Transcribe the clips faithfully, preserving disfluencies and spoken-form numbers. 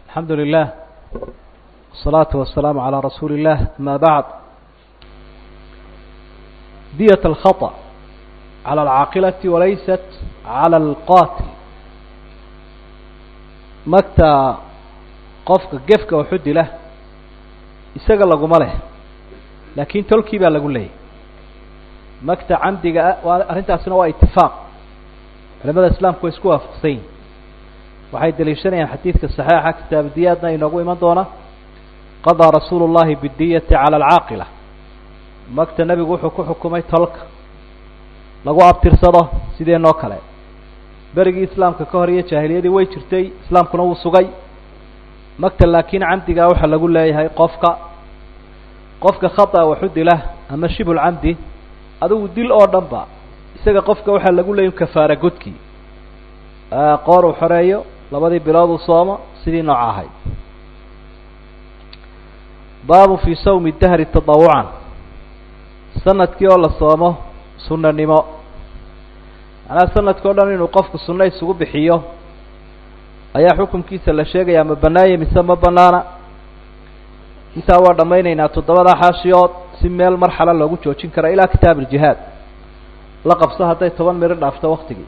الحمد لله والصلاة والسلام على رسول الله. ما بعد، دية الخطأ على العاقلة وليست على القاتل. magta qofka gefka oo xudi lah isaga laguma leh, laakiin tolkii baa lagu leeyahay. magta camdiga waa arintaasina waa ittifaaq culimada islaamku way isku waafaqsan yihiin. waxay daliishanayaan xadiidka saxiixa kitaab diyaadna inoogu iman doona qadaa rasuulu llahi bidiyati cala alcaaqila. magta nebigu wuxuu ku xukumay tolka lagu abtirsado sideenoo kale. berigii islaamka ka hor iyo jaahiliyadii way jirtay, islaamkuna wuu sugay. magta laakiin camdigaa waxaa lagu leeyahay qofka qofka khata wa xudilah ama shibul camdi, adigu dil oo dhan ba isaga qofka waxaa lagu leeyahay kafaara godkii, qoor uu xoreeyo, labadii bilood uu soomo sidii nooca ahayd. baabu fii sawmi dahri tadawucan, sanadkii oo la soomo sunanimo. macnaha sanadka o dhan inuu qofku sunno isugu bixiyo ayaa xukunkiisa la sheegaya, ma banaaya mise ma banaana. intaa waa dhammaynaynaa toddobada xaashiyood si meel marxalo loogu joojin kara ilaa kitaab aljihaad la qabso hadday toban miro dhaafto waktigii.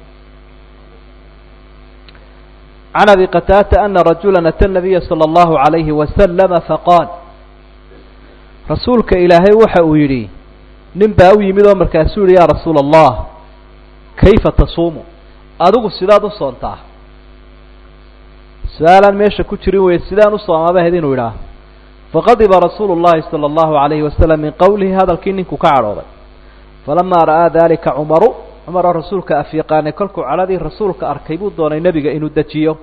can abi qataata ana rajula ata nabiya salى اllahu عalayhi wasalama faqaal, rasuulka ilaahay waxa uu yidhi, nin baa u yimid oo markaasuu yihi ya rasuula allah kayfa tasuumu, adigu sidaad u soontaa? su-aalaan meesha ku jirin wey, sidaan u soomaaba ahayd inuu idhaah. faqadiba rasuulu llahi salى اllahu عalayhi wasalam min qowlihi, hadalkii ninku ka cadhooday. falamaa ra'aa dalika cumaru, cumaroo rasuulka afyaqaanay kolkuu cadhadii rasuulka arkay buu doonay nebiga inuu dejiyo.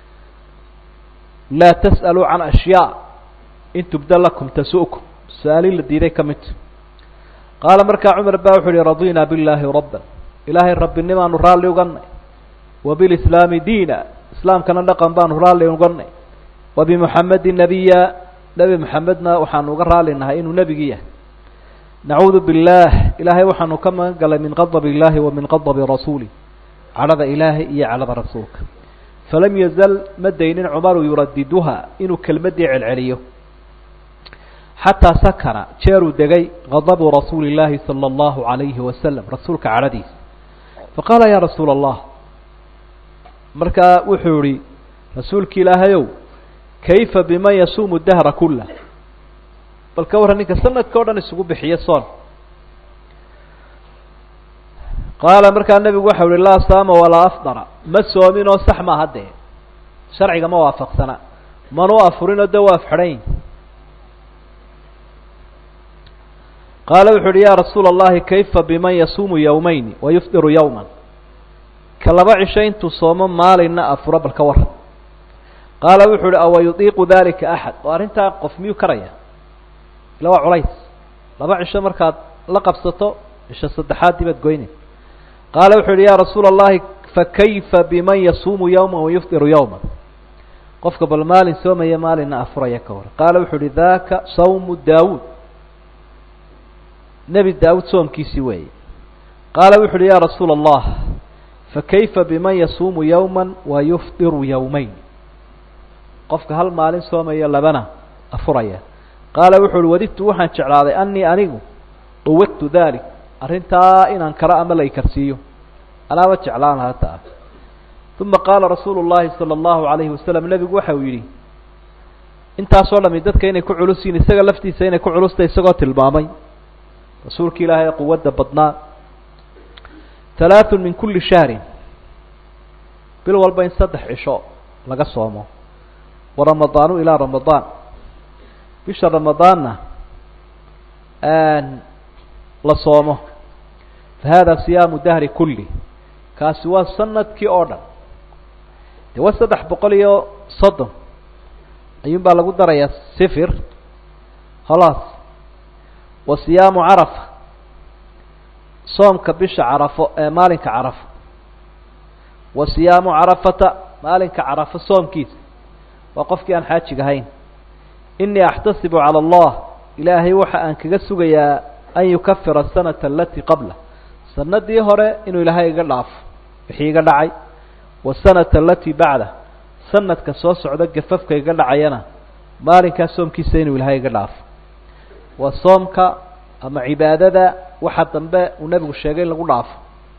laa tas'aluu can ashyaa in tubda lakum tasu'kum, su-aalii la diiday ka mid. qaala markaa cumar baa wuxuu yihi radinaa biاllaahi rabban, ilaahay rabbinimaanu raalli uganay, wa bilislaami diina, islaamkana dhaqan baanu raalli uganay, wa bimuxamedin nabiya, nebi moxamedna waxaanu uga raalli nahay inuu nebigii yahay. nacuudu biاllaah, ilaahay waxaanu ka magan galay min qadab illaahi wa min qadabi rasuuli, cadhada ilaahay iyo cadhada rasuulka. falam yazal ma daynin cumaru yuradiduha, inuu kelmaddii celceliyo, xataa sakana jeeruu degay qadabu rasuuli illaahi salى اllahu عalayhi wasalam, rasuulka cadhadiisa. faqaala ya rasuula allah, markaa wuxuu yihi rasuulki ilaahayow, kayfa biman yasuumu dahra kula, bal ka warran ninka sanadka o dhan isugu bixiya soon. qaala markaa nebigu waxau yihi laa saama walaa afdara, ma soomin oo sax maaha dee, sharciga ma waafaqsana, manu afurinoo de waa afxidhayn. qaala wuxuu uhi ya rasuula allahi kayfa biman yasuumu yawmayni wa yufdiru yawman, ka laba cisho intuu soomo maalinna afuro, bal ka warran. qaala wuxuu uhi awa yudiiqu dalika axad, oo arrintaa qof miyuu karaya? ila waa culays, laba cisho markaad la qabsato cisho saddexaadii baad goyne. qaala wuxuu yihi ya rasuula allahi fakayfa biman yasuumu yawman wa yufdiru yawman, qofka bal maalin soomaya maalinna afuraya ka hor. qaala wuxuu yihi daka sawmu daawuud, nebi daawuud soomkiisii weeye. qaala wuxu uhi ya rasuula allah fakayfa biman yasuumu yawman wa yufdiru yawmayn, qofka hal maalin soomaya labana afuraya. qaala wuxu uhi wadidtu waxaan jeclaaday anii anigu uwagtu dalik, arrintaa inaan karo ama la ikarsiiyo, anaaba jeclaan lahaa taa. uma qaala rasuulu llahi salى اllahu عalayhi wasalam, nebigu waxa uu yidhi, intaasoo dhami dadka inay ku culus yihin, isaga laftiisa inay ku culustay isagoo tilmaamay rasuulka ilaahay ee quwadda badnaa. halaaثun min kuli shahrin, bil walba in saddex cisho laga soomo. wa ramadaanu ilaa ramadaan, bisha ramadaanna la soomo. fa hada siyaamu dahri kulli, kaasi waa sanadkii oo dhan. dee waa saddex boqol iyo soddon ayuun baa lagu darayaa sifir khalaas. wa siyaamu carafa, soomka bisha carafo ee maalinka carafo. wa siyaamu carafata, maalinka carafo soomkiisa, waa qofkii aan xaajiga ahayn. inii axtasibu calى allah, ilaahay waxa aan kaga sugayaa an yukafira asanata alatii qabla, sanadii hore inuu ilaahay iga dhaafo wixii iga dhacay. wasanata alatii bacda, sanadka soo socda gafafka iga dhacayana maalinkaa soomkiisa inuu ilaahay iga dhaafo waa soomka ama cibaadada waxa dambe uu nebigu sheegay in lagu dhaafo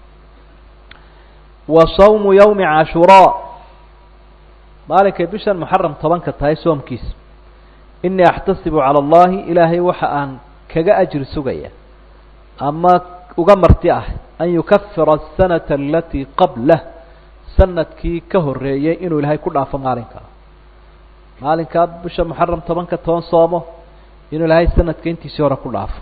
wa sawmu yawmi cashuraa maalinkay bishan muxaram tobanka tahay soomkiisa inii axtasibu cala allahi ilaahay waxa aan kaga ajri sugaya ama uga marti ah an yukafira asanata alatii qablah sanadkii ka horeeyey inuu ilaahay ku dhaafo maalinkaa maalinkaa bisha muxaram tobanka toban soomo inuu ilaahay sanadka intiisii hore ku dhaafo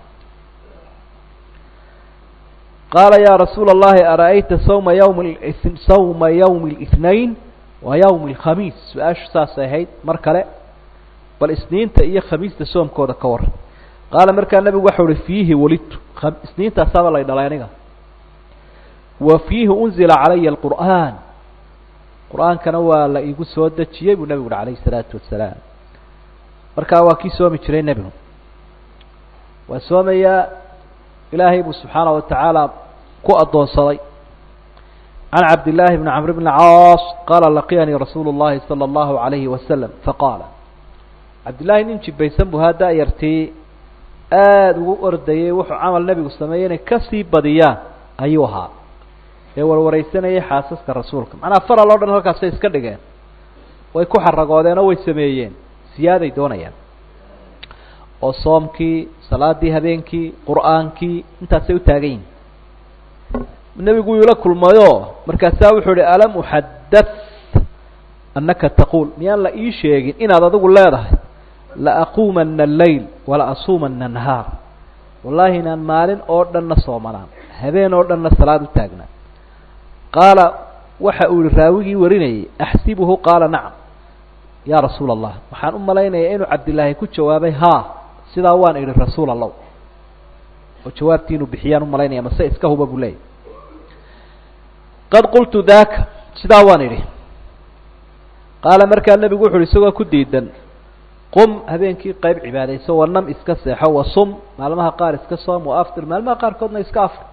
qaala ya rasuula allahi ara'ayta sawma yawmi sawma yawmi اlاثnain wa yawmi اlkhamiis su-aashu saasay ahayd mar kale bal isniinta iyo khamiista soomkooda ka waran qaala markaa nebigu waxau uhi fiihi walidtu isniintaasaaba lay dhalay aniga wa fiihi unzila calaya alqur'aan qur-aankana waa la iigu soo dejiyey buu nebigu uhi calayhi الsalaatu wasalaam markaa waa kii soomi jiray nebigu waa soomayaa ilaahay buu subxaanaه wa tacaala ku addoonsaday can cabdillaahi bni camr bn caas qaala laqiyanii rasuulu اllahi salى اllahu عalayhi wasalam faqaala cabdillahi nin jibaysan buu haa da-yartii aada ugu ordayay wuxuu camal nebigu sameeyey inay kasii badiyaan ayuu ahaa ee warwareysanayay xaasaska rasuulka macnaha faral oo dhan halkaasay iska dhigeen way ku xaragoodeen oo way sameeyeen siyaaday doonayaan oo soomkii salaadii habeenkii qur'aankii intaasay u taagan yihin nebigu ila kulmayo markaasaa wuxuu ihi alam uxadath annaka taquul miyaan la ii sheegin inaad adigu leedahay la aquumana allayl wala asuumana nahaar wallahi inaan maalin oo dhanna soomanaan habeen oo dhanna salaad u taagnaa qaala waxa uu yihi raawigii warinayay axsibuhu qaala nacam yaa rasuula allah waxaan u malaynayaa inuu cabdillaahi ku jawaabay haa sidaa waan idhi rasuul allah oo jawaabtii inuu bixiyaan u malaynaya mase iska huba buu leeyahy qad qultu daaka sidaa waan idhi qaala markaa nebigu wuxu uhi isagoo ku diidan qum habeenkii qayb cibaadayso wanam iska seexo wasum maalmaha qaar iska soom waaftir maalmaha qaarkoodna iska afr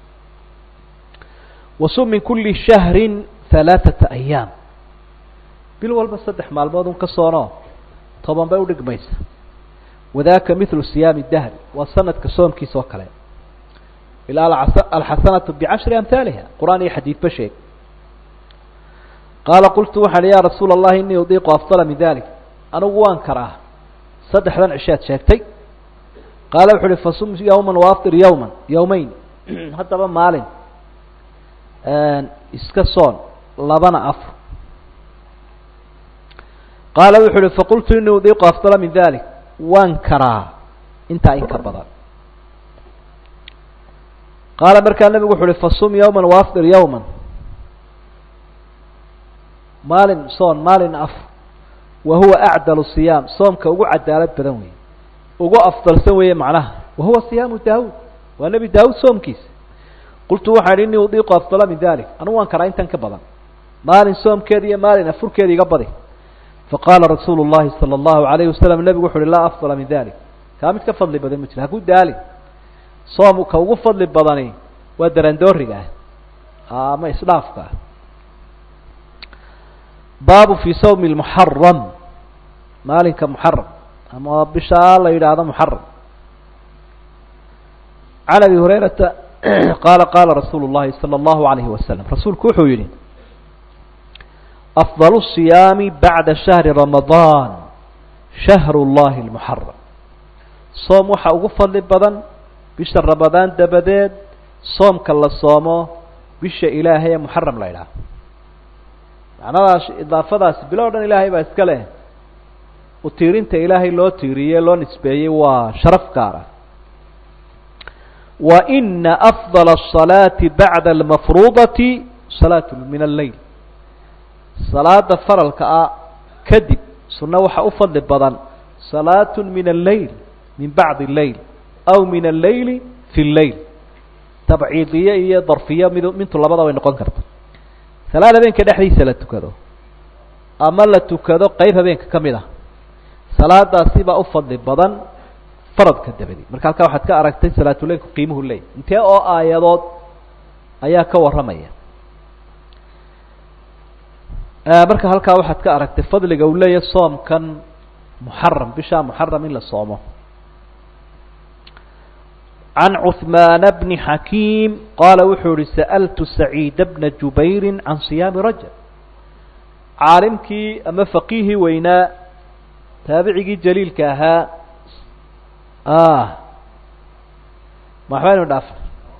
wasum min kuli shahrin halaaثata ayaam bil walba saddex maalmood un ka soono toban bay udhigmaysa wadaaka mithlu siyaami dahri waa sanadka soomkiisa oo kale ilaa alxasanatu bicashri amhaaliha qur-aan iyo xadiidba sheeg qaala qultu waxaan ya rasuula allahi inii udiiqu afdala min dalik anigu waan karaa saddexdan cishaad sheegtay qaala wuxu uhi fasum yawma waaftir yawma yawmeyn haddaba maalin iska soon labana afr qaala wuxu uhi faqultu inii udiiqu afdala min dalik waan karaa intaa in ka badan qaala markaa nebigu wuxu uhi fasum yawma waaftir yawma maalin soon maalin afr wa huwa acdalu siyaam soomka ugu cadaalad badan weeye ugu afdalsan weeye macnaha wa huwa siyaamu daawud waa nebi daawud soomkiisa qultu waxaan ihi inii udiiqu afdala min dalik anigu waan karaa intan ka badan maalin soomkeeda iyo maalin afurkeeda iga badi faqaala rasuulu llahi salى اllahu alayhi wasalam nebigu wuxu uhi laa afdala min dalik kaa mid ka fadli badan ma jira haku daalin soomka ugu fadli badani waa darandooriga ah ama isdhaafka ah baabu fi sawmi lmuxaram maalinka muxaram ama bishaa la yidhaahdo muxaram can abi hurayrata qaala qaala rasuulu llahi salى اllahu alayhi wasalam rasuulku wuxuu yihi afdal الصiyaami bacda shahri ramadaan shahru llahi اlmuxaram soom waxaa ugu fadli badan bisha ramadaan dabadeed soomka la soomo bisha ilaahay ee muxaram la yidhaaho macnadaas idaafadaasi bilo o dhan ilaahay baa iska leh u tiirinta ilaahay loo tiiriyey loo nisbeeyey waa sharaf gaar ah wa ina afdal الصalaati bacda almafruudati salaat min alleyl salaada faralka ah kadib sunno waxaa u fadli badan salaat min alleyl min bacdi اleyl aw min alleyli fi اleyl tabciidiye iyo darfiyo mid mintu labada way noqon karta salaad habeenka dhexdiisa la tukado ama la tukado qeyb habeenka ka mid ah salaadaasi baa u fadli badan faradka dabadi marka halkaa waxaad ka aragtay salaatuleilku qiimuhu leey intee oo aayadood ayaa ka warramaya marka halkaa waxaad ka aragtay fadliga uu leeyahay soomkan muxaram bishaa muxaram in la soomo. can cuثmaan bni xakiim qaala wuxuu yihi sa'altu saciida bna jubayri can siyaami rajab. caalimkii ama faqiihii weynaa taabicigii jaliilka ahaa ma waxbaynu dhaafna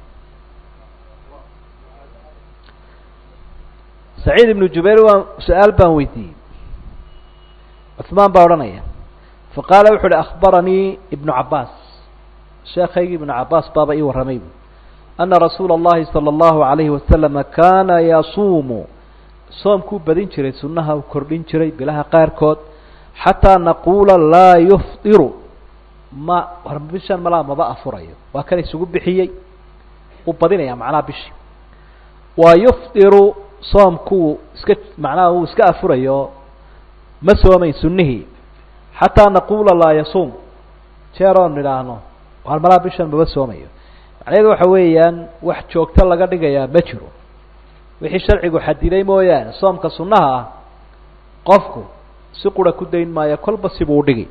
saciid ibnu jubayr waa su-aal baan weydiiyey. cuثmaan baa odhanaya faqaala wuxu uhi akhbaranii ibnu cabaas sheekaygii ibnu cabaas baaba ii warramay bu ana rasuula اllahi salى اllahu عalayhi wasalama kaana yasuumu soomkuu badin jiray sunnaha uu kordhin jiray bilaha qaarkood xataa naquula laa yufdiru ma war bishan malaa maba afurayo waa kan isugu bixiyey uu badinaya macnaha bishi waa yufdiru soomkuu iska macnaha uu iska afurayo ma soomayn sunnihii xataa naquula laa yasuum jeeroon idhaahno war malaa bishan maba soomayo macnaheedu waxa weeyaan wax joogto laga dhigayaa ma jiro wixii sharcigu xadiday mooyaane soomka sunnaha ah qofku si qura ku dayn maayo kolba sibuu udhigi.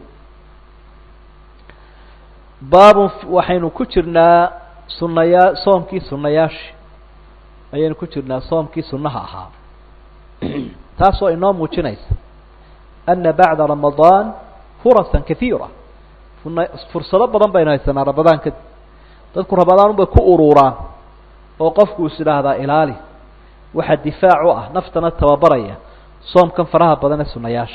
baabun waxaynu ku jirnaa sunayaa soomkii sunayaashii ayaynu ku jirnaa soomkii sunnaha ahaa taasoo inoo muujinaysa ana bacda ramadaan furasan kaiira fursado badan baynu haysanaa ramadaan kadib. dadku ramadaan unbay ku ururaan oo qofku is idhaahdaa ilaali waxaa difaac u ah naftana tababaraya soomkan faraha badan ee sunayaasha.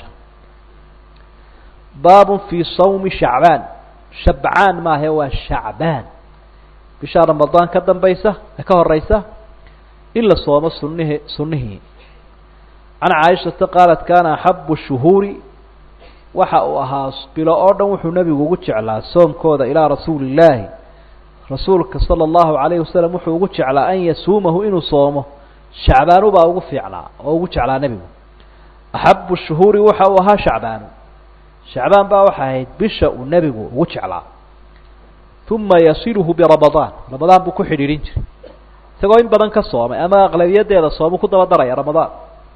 baabun fii sawmi shacbaan shabcaan maahe waa shacbaan bishaa ramadaan ka dambaysa ee ka horeysa in la soomo sunnihi sunnihii. can caaishata qaalat kaana axabu shuhuuri waxa uu ahaa bilo oo dhan wuxuu nebigu ugu jeclaa soomkooda ilaa rasuuli illaahi rasuulka sala allahu calayhi wasalam wuxuu ugu jeclaa an yasuumahu inuu soomo shacbaanu baa ugu fiicnaa oo ugu jeclaa nebigu. axabu shuhuuri waxa uu ahaa shacbaanu shacbaan baa waxay ahayd bisha uu nebigu ugu jeclaa. uma yasiluhu biramadaan ramadaan buu ku xidhiidhin jiray isagoo in badan ka soomay ama aqlabiyadeeda soomu ku daba daraya ramadaan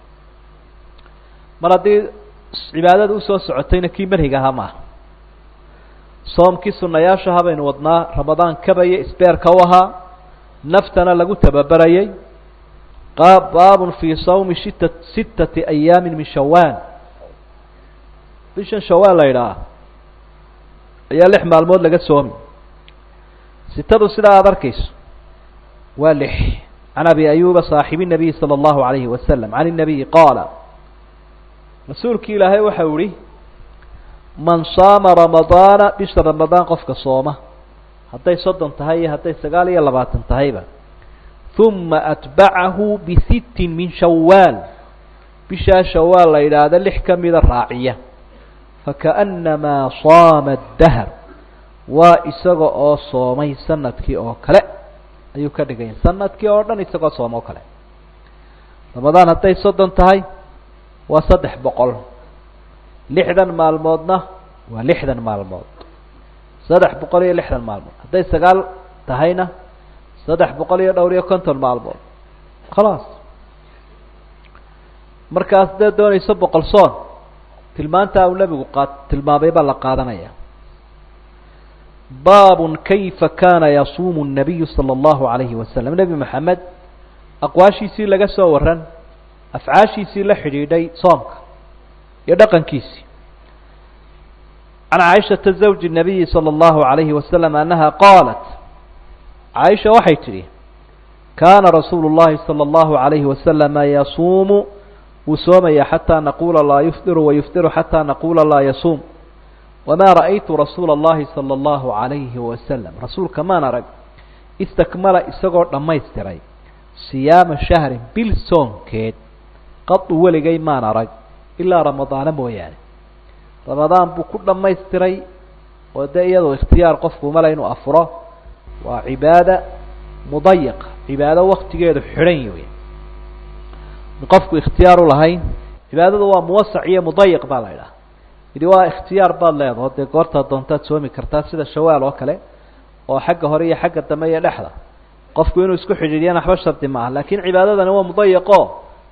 mar haddii cibaadada usoo socotayna kii manhiga ahaa maaha. soomkii sunayaashaha baynu wadnaa ramadaan kabaya isbeerka u ahaa naftana lagu tababarayay. baabun fii sawmi sita sittati ayaami min shawaan bishan shawaal la yidhaah ayaa lix maalmood laga soomi. sitadu sidaa aada arkayso waa lix. can abi ayuba saaxibi nabiy salى اllahu alayhi wasalam can الnabiyi qaala rasuulki ilaahay waxa u ihi man saama ramadaana bisha ramadaan qofka sooma hadday soddon tahay iyo hadday sagaal iyo labaatan tahayba uma atbacahu bisittin min shawaal bishaa shawaal la yidhaahda lix ka mida raaciya fakaأnnamaa saama dahr waa isaga oo soomay sanadkii oo kale ayuu ka dhigaya sanadkii oo dhan isagoo sooma oo kale. ramadaan hadday soddon tahay waa saddex boqol lixdan maalmoodna waa lixdan maalmood saddex boqol iyo lixdan maalmood hadday sagaal tahayna saddex boqol iyo dhowr iyo konton maalmood khalaas. markaas dee doonayso boqol soon tilmaantaa uu nebigu qaad tilmaamay baa la qaadanaya. baabun kayfa kaana yasuumu الnabiyu salى اllahu عalayhi wasalam nebi moxamed aqwaashiisii laga soo waran afcaashiisii la xidhiidhay soomka iyo dhaqankiisii. can caaishata zawji الnabiyi salى اllahu عalayhi wasalam annaha qaalat caaisha waxay tidhi kaana rasuulu الlahi salى اllahu عalayhi wasalama yasuumu wuu soomaya xataa naquula laa yufdiru wayufdiru xataa naquula laa yasuum. wamaa ra'aytu rasuula اllahi salى اllahu عalayhi wasalam rasuulka maan arag istakmala isagoo dhammaystiray siyaama shahrin bil soonkeed qadu weligay maan arag ilaa ramadaana mooyaane. ramadaan buu ku dhammaystiray oo dee iyadoo ikhtiyaar qofku male inuu afuro waa cibaada mudayiqa cibaado waktigeedu xidhan wey qofku ikhtiyaar u lahayn. cibaadada waa muwasac iyo mudayiq baa la idhaha idi waa ikhtiyaar baad leedaho dee goortaad doontaad soomi kartaa sida shawaal oo kale oo xagga hore iyo xagga dambe iyo dhexda qofku inuu isku xidhiidiyana waxba shardi maaha. laakiin cibaadadani waa mudayiqo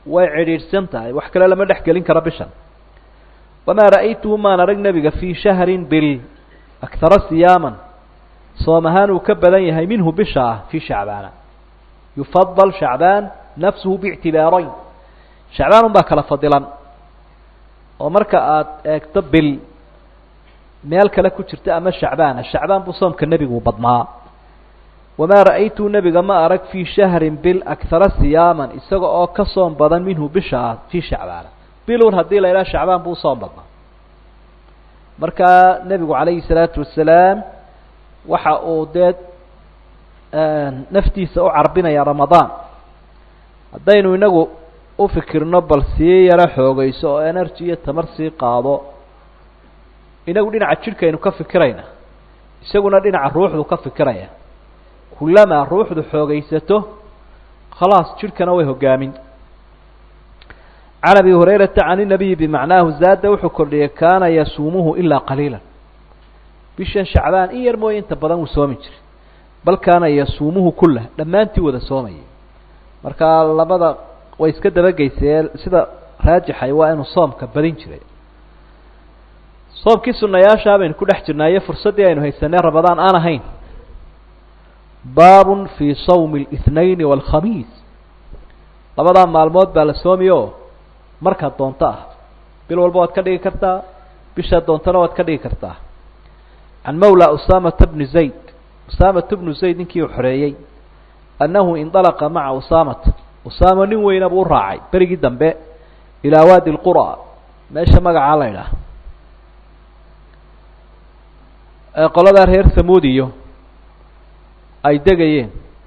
way cidhiidhsan tahay wax kale lama dhex gelin karo bishan wamaa ra'aytuhu maan arag nebiga fii shahrin bil akhara siyaaman soom ahaan uu ka badan yahay minhu bisha ah fii shacbaana yufadal shacbaan nafsuhu biictibaarayn shacbaan un baa kala fadilan oo marka aada eegto bil meel kale ku jirta ama shacbaana shacbaan buu soomka nebigu badnaa wamaa ra'aytuhu nebiga ma arag fii shahrin bil akhara siyaaman isaga oo ka soom badan minhu bisha ah fii shacbaana bilun haddii la idhaha shacbaan buu soom badnaa markaa nebigu calayhi salaatu wasalaam waxa uu dee naftiisa u carbinaya ramadaan haddaynu inagu u fikirno bal sii yaro xoogayso oo energy iyo tamar sii qaado inagu dhinaca jidhkaynu ka fikirayna isaguna dhinaca ruuxdu ka fikiraya kullamaa ruuxdu xoogaysato khalaas jidhkana way hogaamin can abi hurayrata can inabiyi bimacnaahu zaada wuxuu kordhiyay kaana yasuumuhu ilaa qaliila bishan shacbaan in yar mooye inta badan wuu soomi jiray bal kaana yasuumuhu kullah dhammaantii wada soomayay markaa labada way iska dabageysee sida raajixay waa inuu soomka badin jiray soomkii sunayaashaa baynu ku dhex jirnaaye fursaddii aynu haysanay ramadaan aan ahayn baabun fii sawmi اlاثnayn wاlkhamiis labadaa maalmood baa la soomiyo markaad doonto ah bil walba waad ka dhigi kartaa bishaad doontana waad ka dhigi kartaa can mawla usaamata bni zayd usaamata bnu zayd ninkii uu xoreeyey annahu indalaqa maca usaamata usaama nin weyna buu u raacay berigii dambe ilaa waadi lqura meesha magacaa la idhaah ee qoladaa reer samuudiyo ay degayeen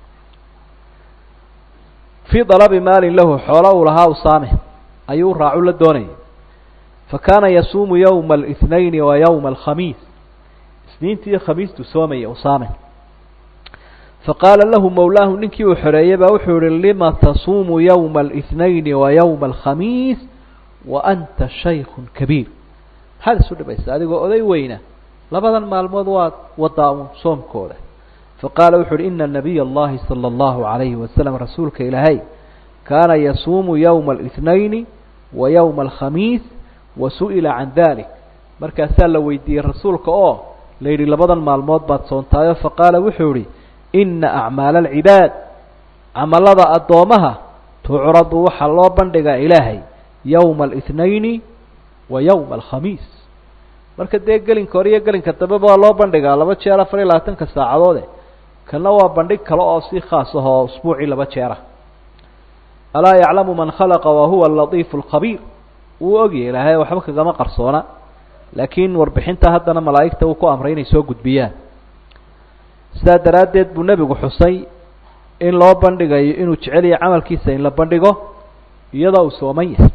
fii dalabi maalin lahu xoola uu lahaa usaame ayuu raacu la doonayay fa kaana yasuumu yowma الاثnayn wa yowma alkhamiis isniintii iyo khamiistuu soomaya usaame faqaala lahu mawlaahu ninkii uu xoreeyey baa wuxuu yihi lima tasuumu yowma الاثnayn wa yowma alkhamiis wa anta shayku kabiir maxaad isu dhibaysa adigoo oday weyna labadan maalmood waad wadaa un soomkooda faqaala wuxu uhi ina nabiy اllahi salى اllahu عalayhi wasalam rasuulka ilaahay kaana yasuumu yowma الاثnayn wa yowma alkhamiis wa su'ila can dalik markaasaa la weydiiyey rasuulka oo la yidhi labadan maalmood baad soontaayo faqaala wuxuu yihi ina acmaala alcibaad camalada addoomaha tucradu waxaa loo bandhigaa ilaahay yowma الاثnayn wa yowma alkhamiis marka dee gelinka hore iyo gelinka dambeba waa loo bandhigaa laba jeer afar iyo labaatanka saacadoode kana waa bandhig kale oo si khaas ah oo usbuucii laba jeera alaa yaclamu man khalaqa wa huwa alatiifu alkhabiir wuu ogyahay ilaahay waxba kagama qarsoona laakiin warbixinta haddana malaa'igta uu ku amray inay soo gudbiyaan sidaa daraaddeed buu nebigu xusay in loo bandhigayo inuu jecel yahay camalkiisa in la bandhigo iyadoo uu sooman yahay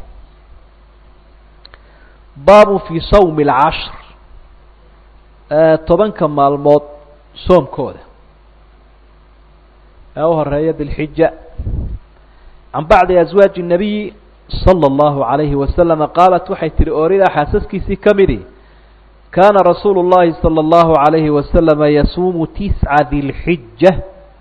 baabu fii sawmi alcashr tobanka maalmood soomkooda ee u horeeya dilxija can bacdi aswaaji الnabiyi salى اllahu عalayhi wasalama qaalat waxay tihi ooridaa xaasaskiisii ka midi kaana rasuulu اllahi salى اllahu عalayhi wasalama yasuumu tisca dilxija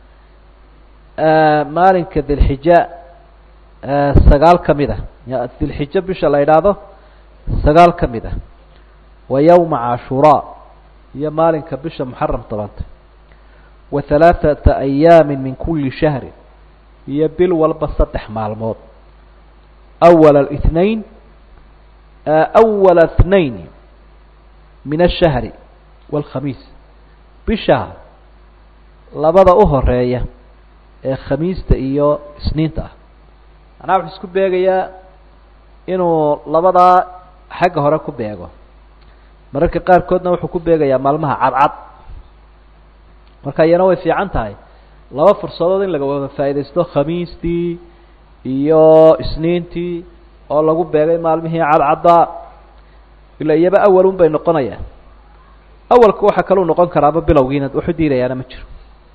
maalinka dilxija sagaal ka mid a dilxija bisha la idhaahdo sagaal ka mid ah wa yowma cashuraa iyo maalinka bisha muxaram tobanta wa halaaثata ayaami min kuli shahrin iyo bil walba saddex maalmood awala اثnayn awala اثnayn min الshahri wاlkhamiis bisha labada u horeeya ee khamiista iyo isniinta ah macnaha wuxuu isku beegayaa inuu labadaa xagga hore ku beego mararka qaarkoodna wuxuu ku beegayaa maalmaha cadcad marka iyana way fiican tahay laba fursadood in laga wada faa'iidaysto khamiistii iyo isniintii oo lagu beegay maalmihii cadcaddaa ila iyaba awalun bay noqonayaan awalku waxaa kaluu noqon karaaba bilowgiina wuxuu diidayaana ma jiro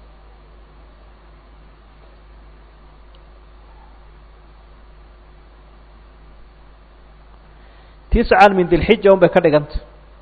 tiscan min dilxija un bay ka dhiganta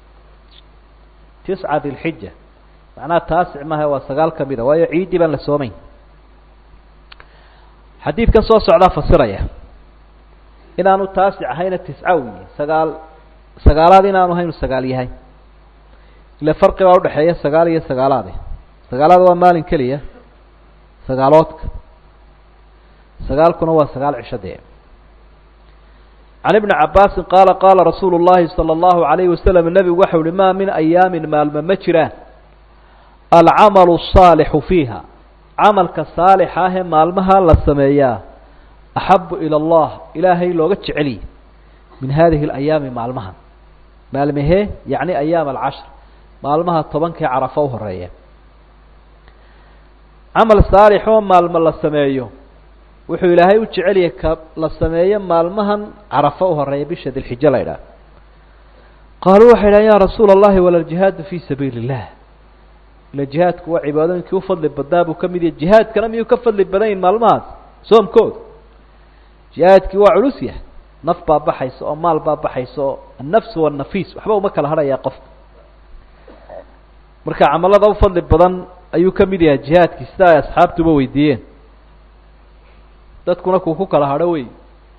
tisca dilxija macnaha taasic maaha waa sagaal ka mida waayo ciiddii baan la soomayn xadiidkan soo socdaa fasiraya inaanu taasic ahayna tisca weeye sagaal sagaalaad inaanu haynu sagaal yahay ila farqi baa udhaxeeya sagaal iyo sagaalaad sagaalaad waa maalin keliya sagaaloodka sagaalkuna waa sagaal cishadee can ibni cabaasin qaala qaala rasuulu llahi sala allahu alayhi wasalam nebigu waxa uhi maa min ayaamin maalmo ma jiraan alcamalu asaalixu fiiha camalka saalixa ahee maalmaha la sameeyaa axabu ila allah ilaahay looga jeceliy min hadihi alayaami maalmahan maalmahee yacni ayaam alcashr maalmaha tobankii carafo u horeeya camal saalix oo maalmo la sameeyo wuxuu ilaahay u jeceliyay ka la sameeyo maalmahan carafo u horeeya bisha dilxijo la ydhaah qaaluu waxay dhahan ya rasuula allahi wala ljihaadu fii sabiili illah ila jihaadku waa cibaadooyinkii ufadli badnaa buu ka mid yahay jihaadkana miyuu ka fadli badan yahin maalmahaas soomkooda jihaadkii waa culus yahay naf baa baxaysa oo maal baa baxaysa oo annafsu waannafiis waxba uma kala hadhayaa qofka marka camalada ufadli badan ayuu ka mid yahay jihaadkii sida ay asxaabtuba weydiiyeen dadkuna kuu ku kala hadho wey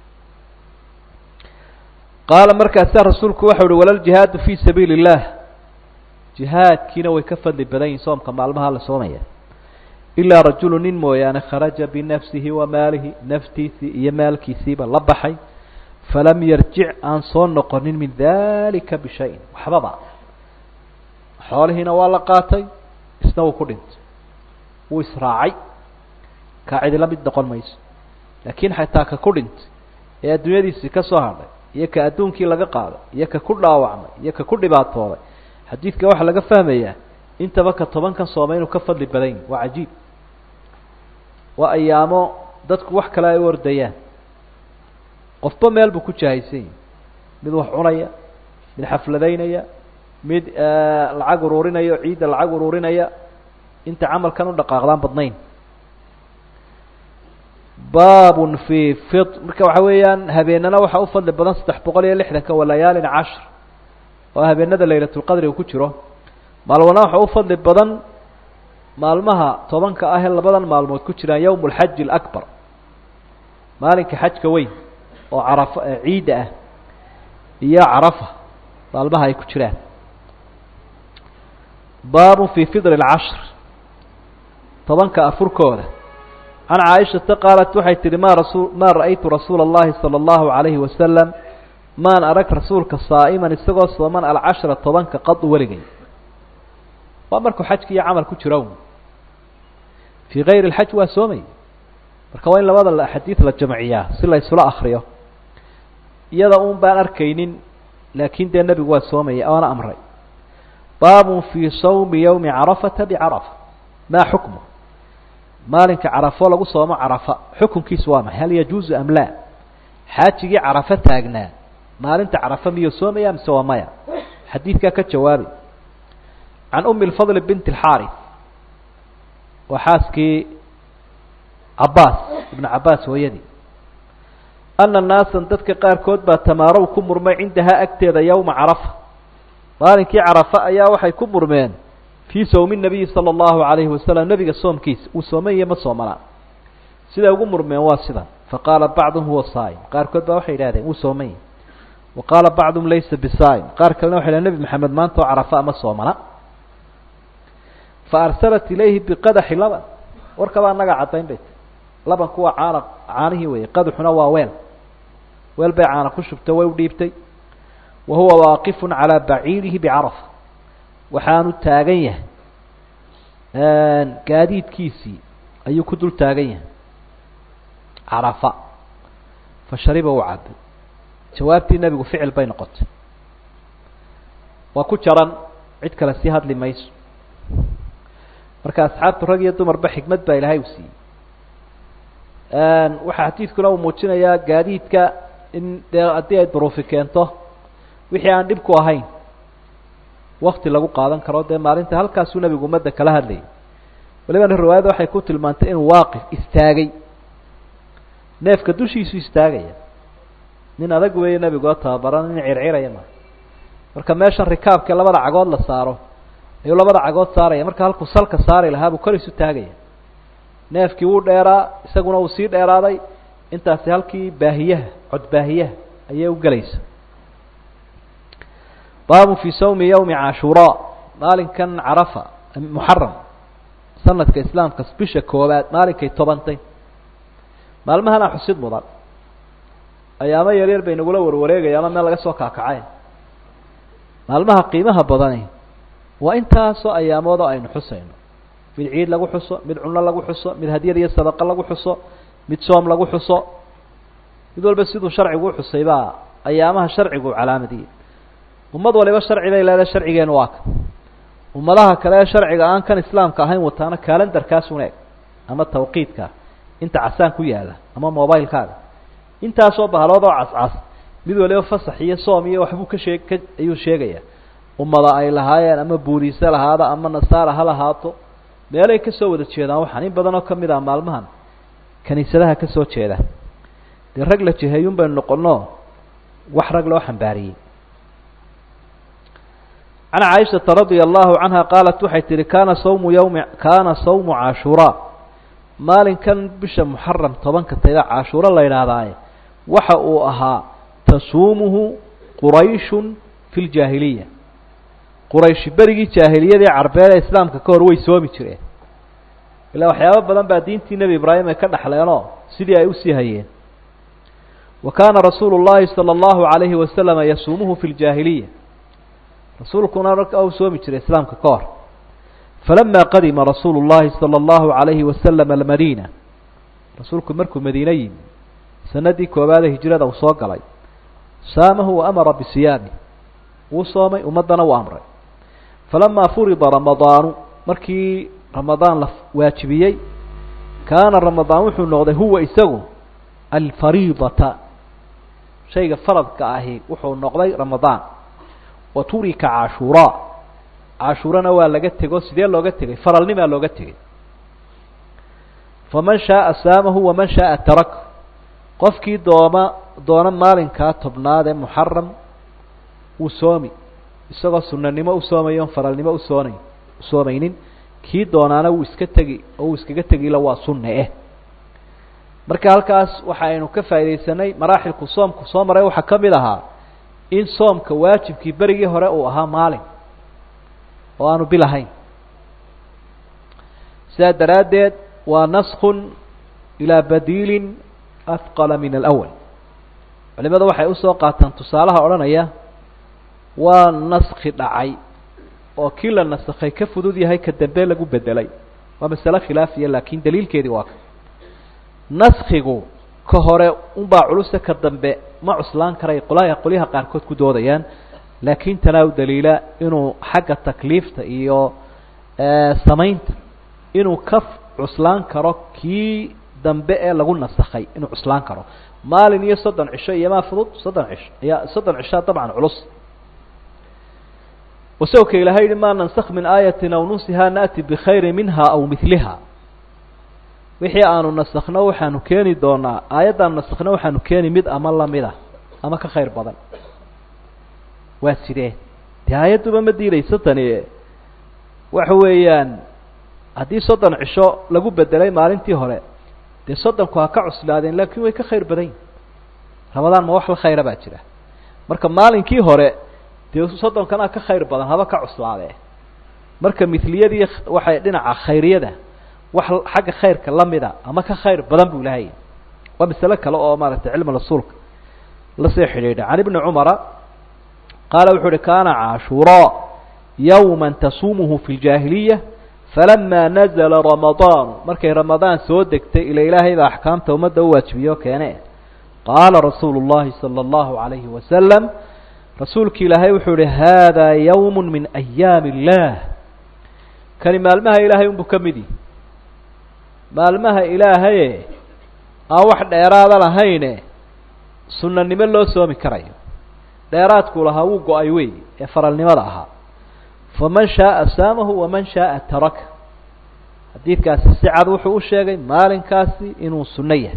qaala markaasaa rasuulku waxau uhi wala ljihaadu fii sabiili illah jihaadkiina way ka fadli badan yihin soomka maalmaha la soomaya ilaa rajulu nin mooyaane kharaja binafsihi wa maalihi naftiisii iyo maalkiisiiba la baxay falam yarjic aan soo noqonin min dalika bishayin waxbaba xoolihiina waa la qaatay isna wuu ku dhintay wuu israacay kaa cidi la mid noqon mayso laakiin xataa ka ku dhintay ee adduunyadiisii ka soo hadhay iyo ka adduunkii laga qaaday iyo ka ku dhaawacmay iyo ka ku dhibaatooday xadiidka waxaa laga fahmayaa intaba ka tobankan sooma inuu ka fadli badan yahi waa cajiib waa ayaamo dadku wax kale ay u ordayaan qofba meel buu ku jahaysan yahi mid wax cunaya mid xafladaynaya mid lacag uruurinaya o ciidda lacag uruurinaya inta camalkan u dhaqaaqdaan badnayn baabun fii fid marka waxa weeyaan habeenana waxaa u fadli badan saddex boqol iyo lixdanka walayaalin cashr oo habeenada laylatulqadri uu ku jiro maalwana waxa u fadli badan maalmaha tobanka ah ee labadan maalmood ku jiraan yowm alxaji alakbar maalinka xajka weyn oo carafa ciidda ah iyo carafa maalmaha ay ku jiraan baabun fii fidri alcashr tobanka afurkooda can caaishata qaalat waxay tihi ma rasul maa ra'aytu rasuula اllahi salى اllahu alayhi wasalam maan arag rasuulka saa'iman isagoo sooman alcashra tobanka qadu weligay waa markuu xajki iyo camal ku jiro fii gayri اlxaj waa soomay marka waa in labada xadiid la jamciyaa si la isula akriyo iyada un baan arkaynin laakin dee nebigu waa soomaya oona amray baabun fii sawmi ywmi carafata bicarafa maa xukmu maalinka carafo lagu soomo carafa xukunkiisu waa maxay hal yajuuzu am laa xaajigii carafo taagnaa maalinta carafa miyuu soomaya mise waa maya xadiidkaa ka jawaabay can umi lfadl binti اlxaarif waa xaaskii cabaas ibna cabaas hooyadii ana naasan dadka qaarkood baa tamaarow ku murmay cindahaa agteeda yowma carafa maalinkii carafa ayaa waxay ku murmeen fii sawmi nabiyi sala allahu alayhi wasalam nebiga soomkiisa uu soomaniyo ma soomanaa siday ugu murmeen waa sidan faqaala bacduhum huwa saa'im qaarkood baa waxay idhahdeen wuu soomanya wa qaala bacduhum laysa bisaa'im qaar kalena waxay dhahen nebi maxamed maanta oo carafa ama soomana fa arsalat ilayhi biqadaxi laban warkabaa anaga caddayn bay tahy labanku waa caana caanihii weeyey qadaxuna waa weel weel bay caana ku shubtay way u dhiibtay wa huwa waaqifun calaa baciirihi bicarafa waxaanu taagan yahay gaadiidkiisii ayuu ku dul taagan yahay carafa fa shariba uu cabay jawaabtii nebigu ficil bay noqotay waa ku jaran cid kale sii hadli mayso marka asxaabtu rag iyo dumarba xikmad baa ilaahay u siiyey waxaa xadiidkuna uu muujinayaa gaadiidka in dee haddii ay duruufi keento wixii aan dhib ku ahayn wakti lagu qaadan karo dee maalinta halkaasuu nebigu ummadda kala hadlayay walibana riwaayada waxay ku tilmaantay inuu waaqif istaagay neefka dushiisu istaagaya nin adag weeye nebigu oo tababaran nin circiraya ma marka meeshan rikaabka labada cagood la saaro ayuu labada cagood saaraya marka halkuu salka saari lahaa buu kor isu taagaya neefkii wuu dheeraa isaguna uu sii dheeraaday intaasi halkii baahiyaha cod baahiyaha ayay u gelaysa baabu fii sawmi yawmi cashuuraa maalinkan carafa muxaram sanadka islaamka bisha koobaad maalinkay tobantay maalmahana xusid mudan ayaamo yaryar bay nagula warwareegaya ama meel laga soo kaakacay maalmaha qiimaha badani waa intaasoo ayaamood oo aynu xusayno mid ciid lagu xuso mid cunno lagu xuso mid hadiyad iyo sadaqa lagu xuso mid soom lagu xuso mid walba siduu sharcigu u xusay baa ayaamaha sharcigu calaamadiyey ummad waliba sharci bay leedahay sharcigeenu waa ka ummadaha kale ee sharciga aan kan islaamka ahayn wataana kalendarkaas un eeg ama tawqiidka inta casaan ku yaala ama mobilekaaga intaasoo bahalood oo cascas mid waliba fasax iyo soom iyo waxbuu ka sheeg ka ayuu sheegaya ummada ay lahaayeen ama buuriise lahaada ama nasaara ha lahaato meelay kasoo wada jeedaan waxaan in badan oo kamid ah maalmahan kaniisadaha kasoo jeeda dee rag la jiheeyun baynu noqono wax rag loo xambaariyey can caaishata radia allahu canha qaalat waxay tihi kaana sawmu yawmi kaana sawmu cashuuraa maalinkan bisha muxaram tobanka tayda cashuuro la yidhaahdaaye waxa uu ahaa tasuumuhu qurayshun fi ljaahiliya quraysh berigii jaahiliyadii carbeed ee islaamka ka hor way soomi jireen ilaa waxyaabo badan baa diintii nebi ibraahim ay ka dhaxleenoo sidii ay usii hayeen wa kaana rasuulu llahi sala allahu alayhi wasalama yasuumuhu fi ljaahiliya rasuulkuna marka u soomi jiray islaamka ka hor falama qadima rasuulu llahi sala allahu alayhi wasalam almadiina rasuulku markuu madiine yimi sanadii koobaade hijrada uu soo galay saamahu wa amara bisiyaami wuu soomay ummaddana uu amray falamaa furida ramadaanu markii ramadaan la waajibiyey kaana ramadaan wuxuu noqday huwa isagu alfariidata shayga faradka ahi wuxuu noqday ramadaan wa turika cashuuraa cashuurana waa laga tego sidee looga tegay faralnimaa looga tegay faman shaaa saamahu waman shaaa tarak qofkii dooma doona maalinkaa tobnaad ee muxaram wuu soomi isagoo sunanimo u soomayo on faralnimo usoonayn usoomaynin kii doonaana wuu iska tegi oo uu iskaga tegila waa sunne eh marka halkaas waxa aynu ka faaidaysanay maraaxilku soomku soo maray waxaa ka mid ahaa in soomka waajibkii berigii hore uu ahaa maalin oo aanu bil ahayn sidaa daraaddeed waa naskun ilaa badiilin afqala min alawal culimada waxay usoo qaataan tusaalaha odhanaya waa naski dhacay oo kii la nasakhay ka fudud yahay ka dambe lagu bedelay waa masale khilaafiya laakin daliilkeedii waa ka naskigu ka hore unbaa culusa ka dambe ma cuslaan karay qolaya qolyaha qaarkood ku doodayaan laakin tanaa u daliila inuu xagga takliifta iyo samaynta inuu ka cuslaan karo kii dambe ee lagu nasakhay inuu cuslaan karo maalin iyo soddon cisho iyo maa fudud soddon cisho iya soddon cishaa dabcan culus wasawka ilahay yihi ma nansakh min aayatin aw nunsihaa naأti bkhayri minha aw miliha wixii aanu nasakno waxaanu keeni doonaa aayaddaanu nasakno waxaanu keeni mid ama lamida ama ka khayr badan waa sidee dee aayadduba ma diidayso tani waxa weeyaan haddii soddon cisho lagu bedelay maalintii hore dee soddonku ha ka cuslaadeen laakin way ka khayr badan yihin ramadaan ma wax la khayra baa jira marka maalinkii hore dee soddonkana ka khayr badan haba ka cuslaadee marka miliyadii waxay dhinaca khayriyada wax xagga khayrka lamida ama ka khayr badan buu ilahay waa masale kale oo maaragtay cilmi rasuulka lasii xidhiidha can ibni cumara qaala wuxuu uhi kaana cashuuraa yawma tasuumuhu fi ljaahiliya falama nazla ramadaan markay ramadaan soo degtay ila ilaahay baa axkaamta ummadda u waajibiyo keene qaala rasuulu llahi sala allahu alayhi wasalam rasuulki ilaahay wuxuu ihi hada yawm min ayaami illah kani maalmaha ilaahay unbu ka midi maalmaha ilaahaye aan wax dheeraada lahayne sunanimo loo soomi karayo dheeraadku lahaa wuu go-ay wey ee faralnimada ahaa faman shaaa saamahu waman shaaa taraka xadiidkaasi si cad wuxuu u sheegay maalinkaasi inuu sunno yahay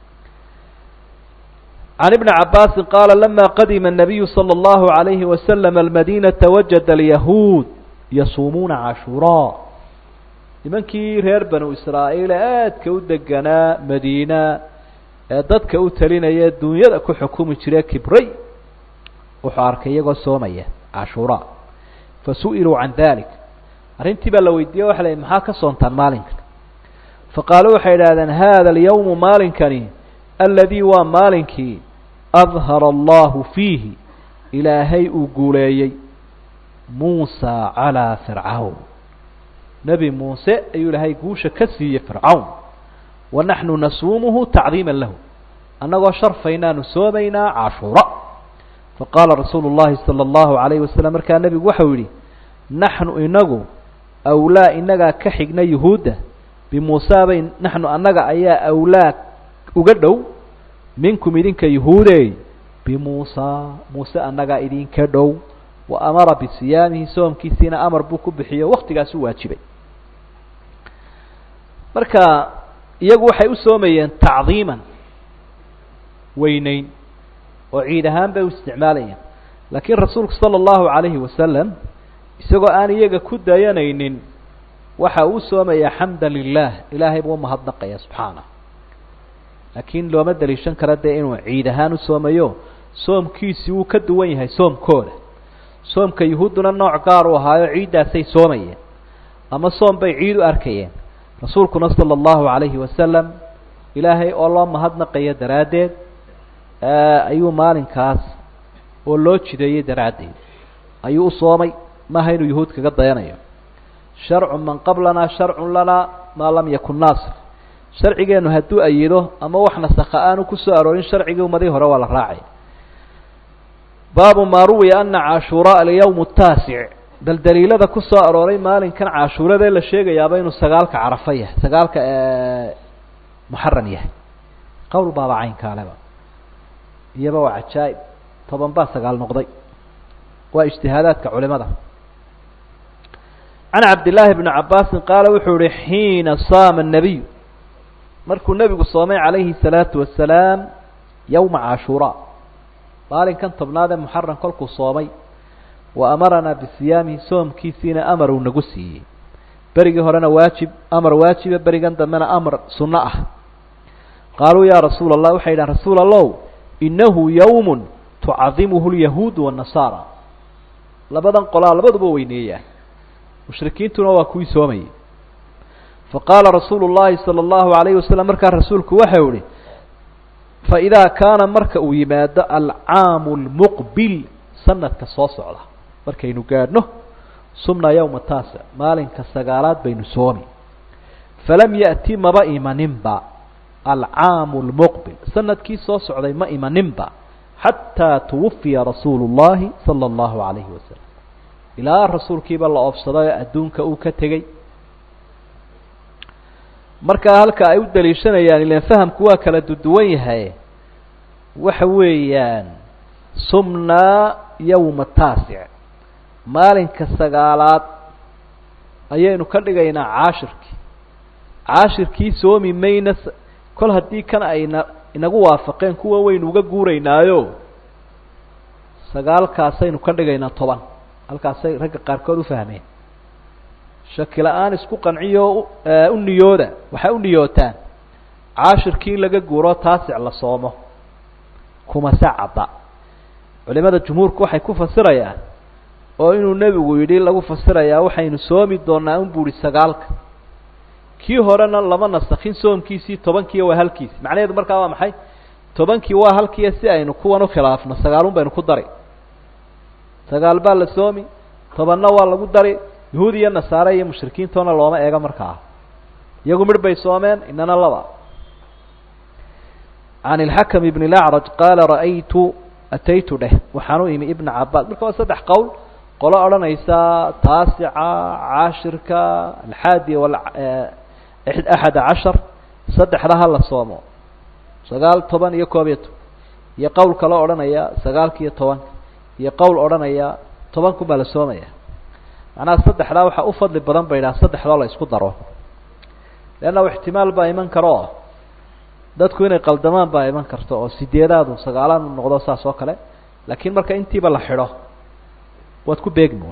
can ibni cabaasin qaala lama qadima الnabiyu salى اllahu عalayhi wasalam almadinata wajada alyahuud yasuumuuna cashuuraa nimankii reer banu israa'iil aadka u deganaa madiina ee dadka u talinaya dunyada ku xukumi jiray kibray wuxuu arkay iyagoo soomaya cashuura fasu'iluu can dalik arrintii baa la weydiiyey waxa la yidhi maxaa ka soontaan maalinkan faqaaluu waxay idhahdeen hada alyawmu maalinkani aladii waa maalinkii adhara allahu fiihi ilaahay uu guuleeyey muusa calaa fircawn nebi muuse ayuu ilaahay guusha ka siiyey fircawn wa naxnu nasuumuhu tacdiima lahu annagoo sharfaynaanu soomaynaa cashuura faqaala rasuulu llahi sala allahu alayhi wasalam markaa nebigu waxau yidhi naxnu inagu awlaa inagaa ka xigna yuhuudda bimuusa bay naxnu annaga ayaa awlaa uga dhow minkum idinka yuhuudey bimuusa muuse annagaa idinka dhow wa amara bisiyaamihi soomkiisiina amar buu ku bixiyo waktigaas u waajibay marka iyagu waxay u soomayeen tacdiiman weyneyn oo ciid ahaan bay u isticmaalayeen laakiin rasuulku sala allahu calayhi wasalam isagoo aan iyaga ku dayanaynin waxa uu soomayaa xamdan lilah ilaahay buu umahadnaqaya subxaanah laakiin looma daliishan kara dee inuu ciid ahaan u soomayo soomkiisii wuu ka duwan yahay soomkooda soomka yuhuudduna nooc gaar u ahaayo ciiddaasay soomayeen ama soom bay ciid u arkayeen rasuulkuna sala allahu calayhi wasalam ilaahay oo loo mahadnaqayo daraaddeed ayuu maalinkaas oo loo jideeyey daraaddeed ayuu u soomay maaha inuu yuhuud kaga dayanayo sharcu man qablanaa sharcun lanaa maa lam yakun naasir sharcigeennu hadduu ayido ama wax nasakha aanu ku soo aroorin sharcigii ummadii hore waa la raacay baabu maa ruwiya ana cashuuraa alyawm ataasic bal daliilada ku soo arooray maalinkan cashuuradee la sheegayaaba inuu sagaalka carafa yahay sagaalka muxaram yahay qowl baaba caynkaaleba iyaba waa cajaa'ib toban baa sagaal noqday waa ijtihaadaadka culimada can cabdillaahi bni cabaasin qaala wuxuu yihi xiina saama الnabiy markuu nebigu soomay calayhi الsalaatu wasalaam yowma cashuuraa maalinkan tobnaad ee muxaram kolkuu soomay wa amaranaa bisiyaamihi soomkiisiina amar uu nagu siiyey berigii horena waajib amar waajiba berigan dambena amar sunno ah qaaluu yaa rasuula allah waxay yidhahan rasuul allow inahu yawm tucadimuhu lyahuudu wالnasaara labadan qolaa labaduba weyneeyaan mushrikiintuna waa kuwii soomayay faqaala rasuulu llahi salى اllahu alayhi wasalam markaa rasuulku waxau ihi faidaa kaana marka uu yimaado alcaamu lmuqbil sanadka soo socda markaynu gaadhno sumna yowma taasic maalinka sagaalaad baynu soomi falam ya'ti maba imaninba alcaamu lmuqbil sanadkii soo socday ma imaninba xataa tuwafiya rasuulu llahi sala allahu alayhi wasalam ilaa rasuulkiiba la oobsaday oo adduunka uu ka tegey markaa halka ay u daliishanayaan ilan fahamku waa kala duduwan yahay waxa weeyaan sumnaa yowma taasic maalinka sagaalaad ayaynu ka dhigaynaa caashirkii caashirkii soomi mayna kol haddii kan ayna inagu waafaqeen kuwa waynu uga guuraynaayo sagaalkaasaynu ka dhigaynaa toban halkaasay ragga qaarkood u fahmeen shaki la-aan isku qanciyo u niyooda waxay u niyootaan caashirkii in laga guuro taasic la soomo kuma sacada culimada jumhuurku waxay ku fasirayaan oo inuu nebigu yidhi lagu fasirayaa waxaynu soomi doonaa un buuhi sagaalka kii horena lama nasakhin soomkiisii tobankiiya waa halkiisi macnaheedu markaa waa maxay tobankii waa halkiiya si aynu kuwan ukhilaafno sagaalun baynu ku dari sagaal baa la soomi tobanna waa lagu dari yahuud iyo nasaare iyo mushrikiintoona looma eego markaa iyagu midh bay soomeen inana laba can ilxakam ibn lacraj qaala ra'aytu ataytu dheh waxaan u imi ibna cabaas marka waa saddex qowl qolo odhanaysa taasica caashirka alxaadi axada cashar saddexda ha la soomo sagaal toban iyo koob iyo toban iyo qowl kaloo odhanaya sagaalka iyo tobanka iyo qowl odhanaya tobanku baa la soomaya macnaha saddexdaa waxaa u fadli badan ba yidhaha saddexdoo la isku daro leanna ixtimaal baa iman karo oo dadku inay qaldamaan baa iman karto oo sideedaadu sagaalaan u noqdo saas oo kale laakiin marka intiiba la xidho waad ku beegmoon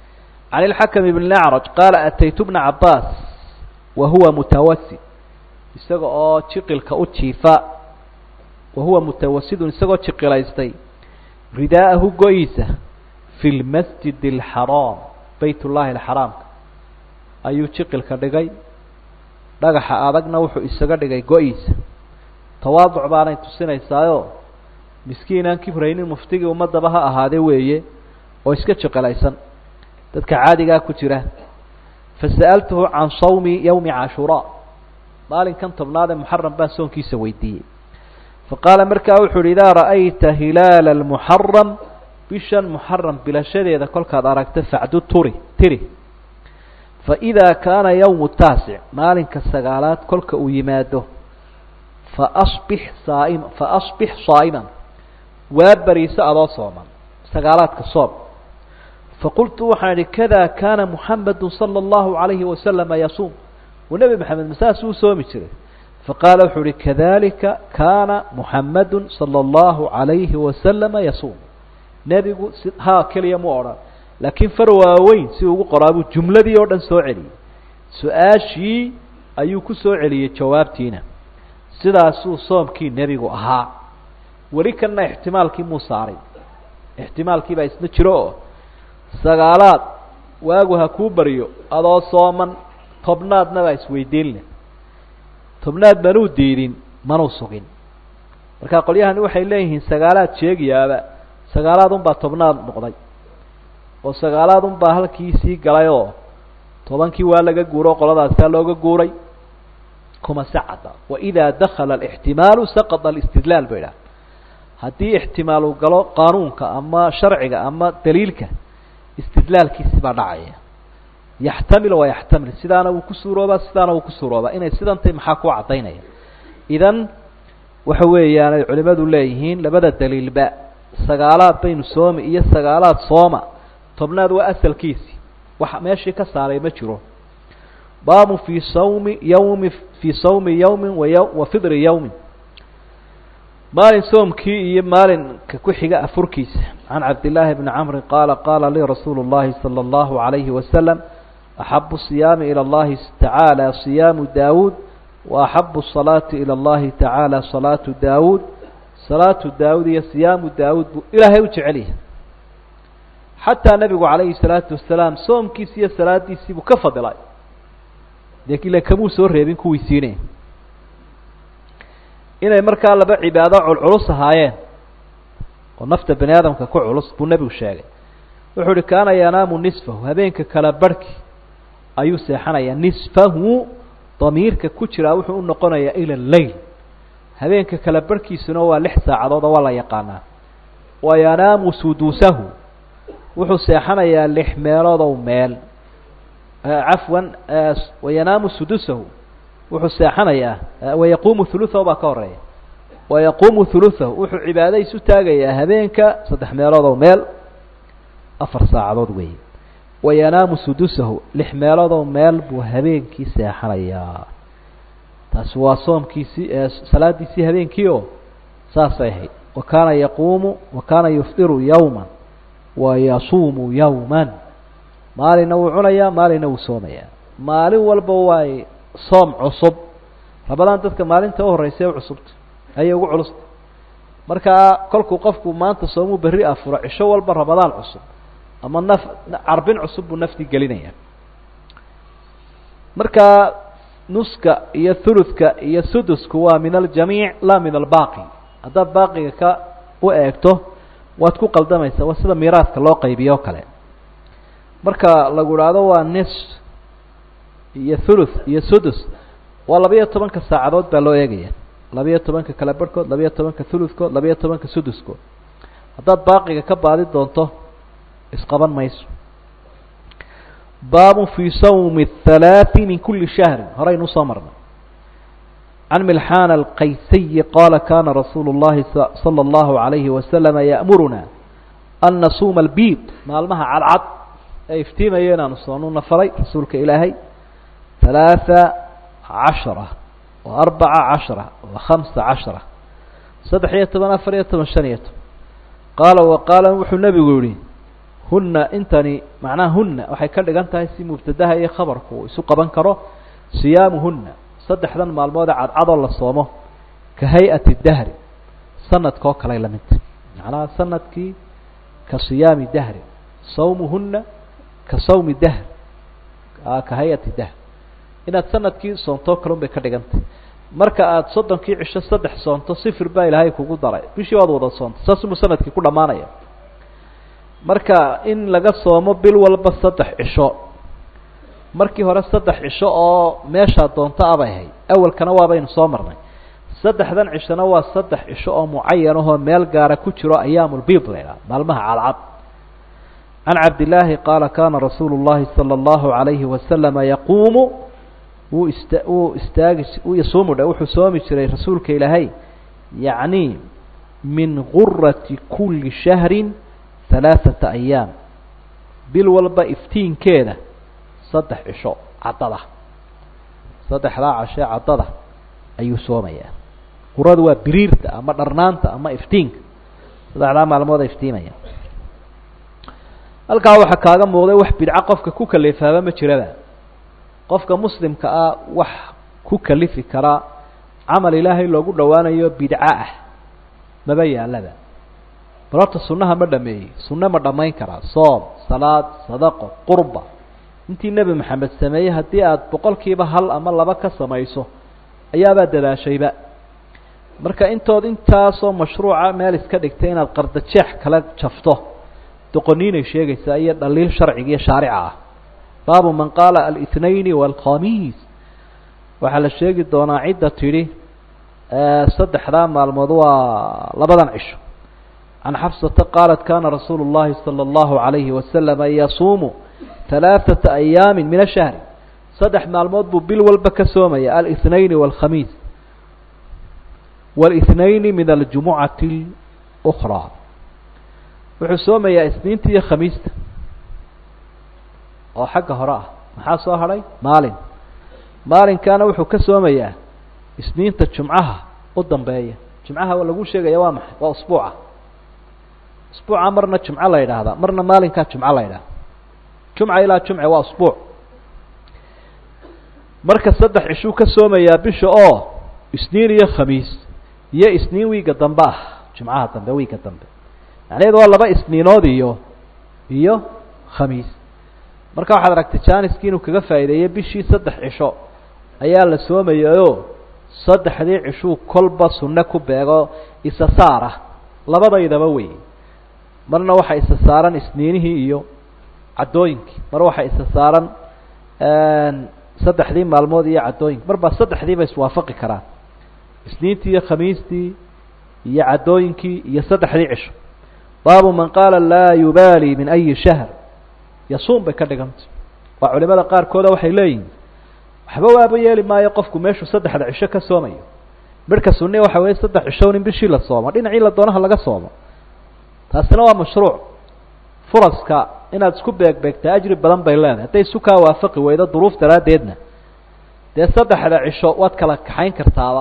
can ilxakam ibn lacraj qaala ataytu bna cabaas wa huwa mutawasi isaga oo jiqilka u jiifa wahuwa mutawasidun isagoo jiqilaystay ridaa'ahu go-iisa fi lmasjid alxaraam bayt ullahi alxaraamka ayuu jiqilka dhigay dhagaxa adagna wuxuu isaga dhigay go-iisa tawaaduc baanay tusinaysaayoo miskiinaan kibraynin muftigii ummadaba ha ahaadee weeye oo iska jiqilaysan dadka caadigaa ku jira fasa'altuhu can sawmi yawmi cashuuraa maalinkan tobnaad ee muxaram baan soonkiisa weydiiyey faqaala markaa wuxu uhi idaa ra'ayta hilaala almuxaram bishan muxaram bilashadeeda kolkaad aragta facdu turi tiri faidaa kaana yawmu taasic maalinka sagaalaad kolka uu yimaado faasbix saaima faasbix saa'iman waa beriisa adoo sooman sagaalaadka soom faqultu waxaan idhi kada kaana muxamadu sala allahu alayhi wasalama yasuum wa nebi maxamed masaasuu soomi jiray faqaala wuxuu uhi kadalika kaana muxamadu sala allahu alayhi wasalama yasuum nebigu si haa keliya mu odhan laakiin far waaweyn si ugu qoraabuu jumladii oo dhan soo celiyey su-aashii ayuu ku soo celiyey jawaabtiina sidaasuu soomkii nebigu ahaa weli kanna ixtimaalkii muu saaray ixtimaalkii baa isna jiro oo sagaalaad waagu ha kuu baryo adoo sooman tobnaadna baa isweydiinle tobnaad manuu diidin manuu sugin marka qolyahani waxay leeyihiin sagaalaad sheegayaaba sagaalaad unbaa tobnaad noqday oo sagaalaad unbaa halkii sii galay oo tobankii waa laga guuro o qoladaasaa looga guuray kuma sacada waidaa dakala alixtimaalu saqada alistidlaal ba idhaha haddii ixtimaal uu galo qaanuunka ama sharciga ama daliilka istidlaalkiisi baa dhacaya yaxtamil wa yaxtamil sidaana wuu ku suuroobaa sidaana wuu ku suuroobaa inay sidan tahay maxaa ku caddaynaya idan waxa weeyaan ay culimadu leeyihiin labada daliilba sagaalaad baynu soomi iyo sagaalaad sooma tobnaad waa asalkiisi waxa meeshii ka saaray ma jiro baabu fii sawmi yawmi fii sawmi yawmin waya wa fidri yawmin maalin soomkii iyo maalinka ku xiga afurkiisa can cabdillaahi bni camrin qaala qaala lii rasuulu llahi sala allahu alayhi wasalam axabu siyaami ilى اllahi tacaala siyaamu daawuud wa axabu الsalaati ilى اllahi tacaala salaatu daawuud salaatu daawuud iyo siyaamu daawuud buu ilaahay u jecel yahay xataa nebigu calayhi الsalaatu wasalaam soomkiisi iyo salaadiisii buu ka fadilay de ila kamuu soo reebin kuwiisiine inay markaa laba cibaado culculus ahaayeen oo nafta bani aadamka ku culus buu nebigu sheegay wuxuu uhi kaana yanaamu nisfahu habeenka kala barhki ayuu seexanayaa nisfahu damiirka ku jiraa wuxuu u noqonayaa ila leyl habeenka kala barhkiisuna waa lix saacadood oo waa la yaqaanaa wa yanaamu suduusahu wuxuu seexanayaa lix meelood ow meel cafwan wayanaamu sudusahu wuxuu seexanayaa wayaquumu huluhahu baa ka horeeya wayaquumu huluhahu wuxuu cibaado isu taagayaa habeenka saddex meelood oo meel afar saacadood weeye wayanaamu sudusahu lix meelood oo meel buu habeenkii seexanayaa taasi waa soomkiisii salaadiisii habeenkii oo saasay ahayd wa kaana yaquumu wa kaana yufdiru yawman wa yasuumu yawman maalinna wuu cunayaa maalinna wuu soomayaa maalin walba waay soom cusub rabadaan dadka maalinta u horreysay cusubta ayay ugu culusta markaa kolkuu qofku maanta soomuu berri afuro cisho walba rabadaan cusub ama naf carbin cusub buu naftii gelinaya markaa nuska iyo thuluthka iyo sudusku waa min aljamiic laa min albaaqi haddaad baaqiga ka u eegto waad ku qaldamaysaa waa sida miiraadka loo qaybiyo o kale marka lagu idhaahdo waa nis iyo thuluth iyo sudus waa labiyo tobanka saacadood baa loo eegaya labiyo tobanka kala barhkood labiyo tobanka thuluthkood labiyo tobanka suduskood haddaad baaqiga ka baadi doonto isqaban mayso baabu fii sawmi الhalaaثi min kuli shahri horeynuu soo marnay can milxaan alqaysiyi qaala kana rasuulu اllahi salى اllahu عalayhi wasalama ya'muruna an nasuuma albiid maalmaha cadcad ee iftiimaya inaanu soonuna faray rasuulka ilaahay ثalaaثa cashara wa arbaca cashara wa khamsa cashara saddex iyo toban afar iyo toban shan iyo toban qaala wa qaala wuxuu nebigu yihi huna intani macnaha huna waxay ka dhigan tahay si mubtadaha iyo khabarku uu isu qaban karo siyaamuhuna saddexdan maalmood ee cadcadoo la soomo ka hay-ati dahri sanadkoo kaley la mid macnaha sanadkii ka siyaami dahri sawmuhuna ka sawmi dahr ka hay-ati dahr inaad sanadkii soontoo kalun bay ka dhigantay marka aada soddonkii cisho saddex soonto sifir baa ilaahay kugu daray bishii waad wada soontay saasumuu sanadkii ku dhammaanaya marka in laga soomo bil walba saddex cisho markii hore saddex cisho oo meeshaa doonto abay ahayd awalkana waabaynu soo marnay saddexdan cishona waa saddex cisho oo mucayan ahoo meel gaara ku jiro ayaamulbiid la ydhaha maalmaha cadcad can cabdillaahi qaala kaana rasuulu llahi sala allahu alayhi wasalama yaquumu wuu ista wuu istaagi yasuumu dhe wuxuu soomi jiray rasuulka ilaahay yacni min gurati kuli shahrin halaaثata ayaam bil walba iftiinkeeda saddex cisho caddada saddexdaa cashee caddada ayuu soomayaa guradu waa biriirta ama dharnaanta ama iftiinka saddexdaa maalmooda iftiimaya halkaa waxaa kaaga muuqday wax bidco qofka ku kalifaaba ma jiraba qofka muslimka ah wax ku kalifi karaa camal ilaahay loogu dhowaanayo bidco ah maba yaalaba bal horta sunnaha ma dhameeyey sunne ma dhammayn karaa soom salaad sadaqo qurba intii nebi maxamed sameeyey haddii aada boqol kiiba hal ama laba ka samayso ayaabaa dadaashayba marka intood intaasoo mashruuca meel iska dhigtay inaad qardajeex kala jafto doqoniinay sheegaysaa iyo dhaliil sharciga iyo shaarica ah baabu man qaala alithnayn waalkhamiis waxaa la sheegi doonaa cidda tidhi saddexdaa maalmood waa labadan cisho can xafsata qaalat kana rasuulu llahi sala allahu alayhi wasalama yasuumu halaaثata ayaami min ashahri saddex maalmood buu bil walba ka soomaya alithnayn waalkhamiis wاlاثnayn min aljumucati اlأkraa wuxuu soomayaa isniinta iyo khamiista oo xagga hore ah maxaa soo hadhay maalin maalinkaana wuxuu ka soomayaa isniinta jumcaha u dambeeya jumcaha lagu sheegaya waa maxay waa usbuuca usbuuca marna jumco la yidhaahdaa marna maalinkaa jumco la yidhahda jumca ilaa jumce waa usbuuc marka saddex cishuu ka soomayaa bisha oo isniin iyo khamiis iyo isniin wiiga dambe ah jumcaha dambe wiiga dambe macnaheedu waa laba isniinood iyo iyo khamiis marka waxaad aragtay janiski inuu kaga faa'iideeyey bishii saddex cisho ayaa la soomayayoo saddexdii cishuu kolba sunne ku beego isa saara labadaydaba wey marna waxaa isa saaran isniinihii iyo caddooyinkii mar waxaa isa saaran saddexdii maalmood iyo caddooyinki mar baa saddexdiiba iswaafaqi karaan isniintii iyo khamiistii iyo caddooyinkii iyo saddexdii cisho baabu man qaala laa yubaali min ayi shahr yasuum bay ka dhigantay waa culimada qaarkooda waxay leeyihin waxba waaba yeeli maayo qofku meeshuu saddexda cisho ka soomayo midhka sunniya waxa weeye saddex cishown in bishii la soomo dhinacii la doonaha laga soomo taasina waa mashruuc furaska inaad isku beegbeegtaa ajri badan bay leedahay hadday isu kaa waafaqi weydo duruuf daraaddeedna dee saddexda cisho waad kala kaxayn kartaaba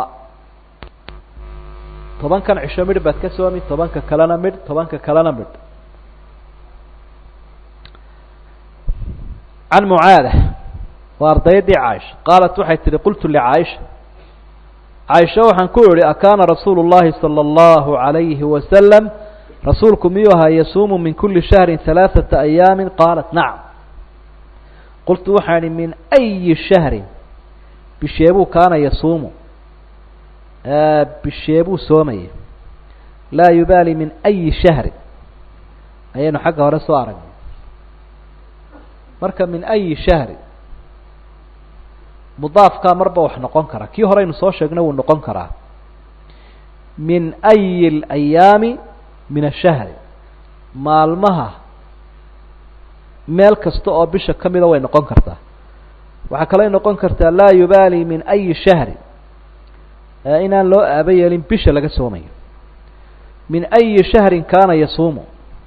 tobankan cisho midh baad ka soomi tobanka kalena midh tobanka kalena midh can mucaada waa ardayaddii caaisha qaalat waxay tihi qultu licaaisha caaisha waxaan ku idhi akaana rasuulu llahi sala allahu alayhi wasalam rasuulku miyuu ahaa yasuumu min kuli shahrin halaaثata ayaamin qaalat nacam qultu waxaan idhi min ayi shahrin bisheebuu kaana yasuumu bisheebuu soomaya laa yubaali min ayi shahrin ayaynu xagga hore soo aragnay marka min ayi shahrin mudaafkaa marba wax noqon kara kii horeynu soo sheegna wuu noqon karaa min ayi اlayaami min ashahri maalmaha meel kasta oo bisha ka mida way noqon kartaa waxaa kaloo noqon kartaa laa yubaali min ayi shahri inaan loo aaba yeelin bisha laga soomayo min ayi shahrin kaana yasuumu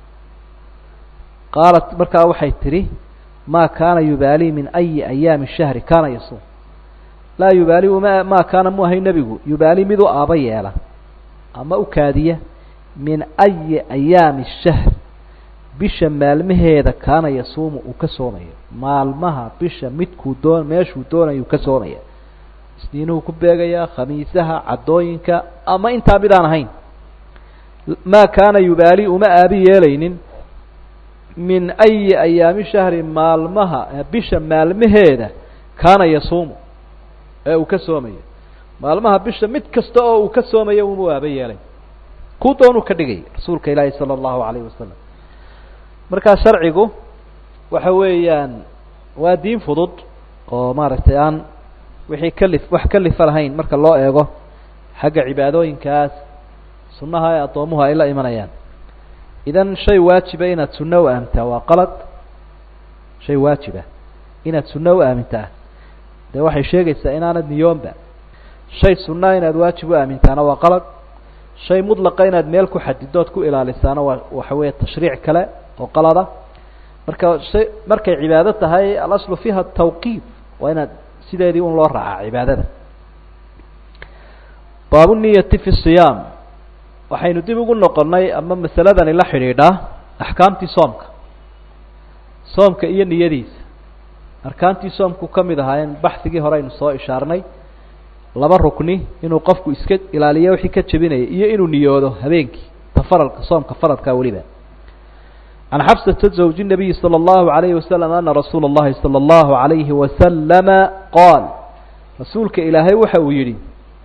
qaalat markaa waxay tidhi ma kaana yubaali min ayi ayaami shahri kaana yasuum laa yubaali ma ma kaana mu ahay nebigu yubaali mid u aaba yeela ama u kaadiya min ayi ayaami shahr bisha maalmaheeda kaana yasuumu uu ka soomayo maalmaha bisha midkuu doon meeshuu doonayu ka soomaya isniinuhu ku beegayaa khamiisaha caddooyinka ama intaa midaan ahayn maa kaana yubaali uma aabi yeelaynin min ayi ayaami shahri maalmaha bisha maalmaheeda kaana yasuumu ee uu ka soomayo maalmaha bisha mid kasta oo uu ka soomayo uma aaba yeelay ku doonu ka dhigay rasuulka ilaahi sala allahu calayhi wasalam markaa sharcigu waxa weeyaan waa diin fudud oo maaragtay aan wixii kalif wax kalifa lahayn marka loo eego xagga cibaadooyinkaas sunnaha ee addoomuhu ay la imanayaan idan shay waajiba inaad sunno u aamintaa waa qalad shay waajiba inaad sunno u aamintaa dee waxay sheegaysaa inaanad niyoonba shay sunnaa inaad waajib u aamintaana waa qalad shay mudlaqa inaad meel ku xadidood ku ilaalisaana waa waxa weeye tashriic kale oo qalada marka shay markay cibaado tahay alaslu fiiha tawqiif waa inaad sideedii un loo raacaa cibaadada baabu niyati fi siyaam waxaynu dib ugu noqonnay ama masaladani la xidhiidhaa axkaamtii soomka soomka iyo niyadiisa arkaantii soomku ka mid ahaayeen baxsigii hore aynu soo ishaarnay laba rukni inuu qofku iska ilaaliyo wixii ka jebinaya iyo inuu niyoodo habeenkii tafaralka soomka faradkaa weliba can xafsata zawji الnabiyi salى اllahu عalayhi wasalam ana rasuula اllahi salى اllahu عalayhi wasalama qaal rasuulka ilaahay waxa uu yidhi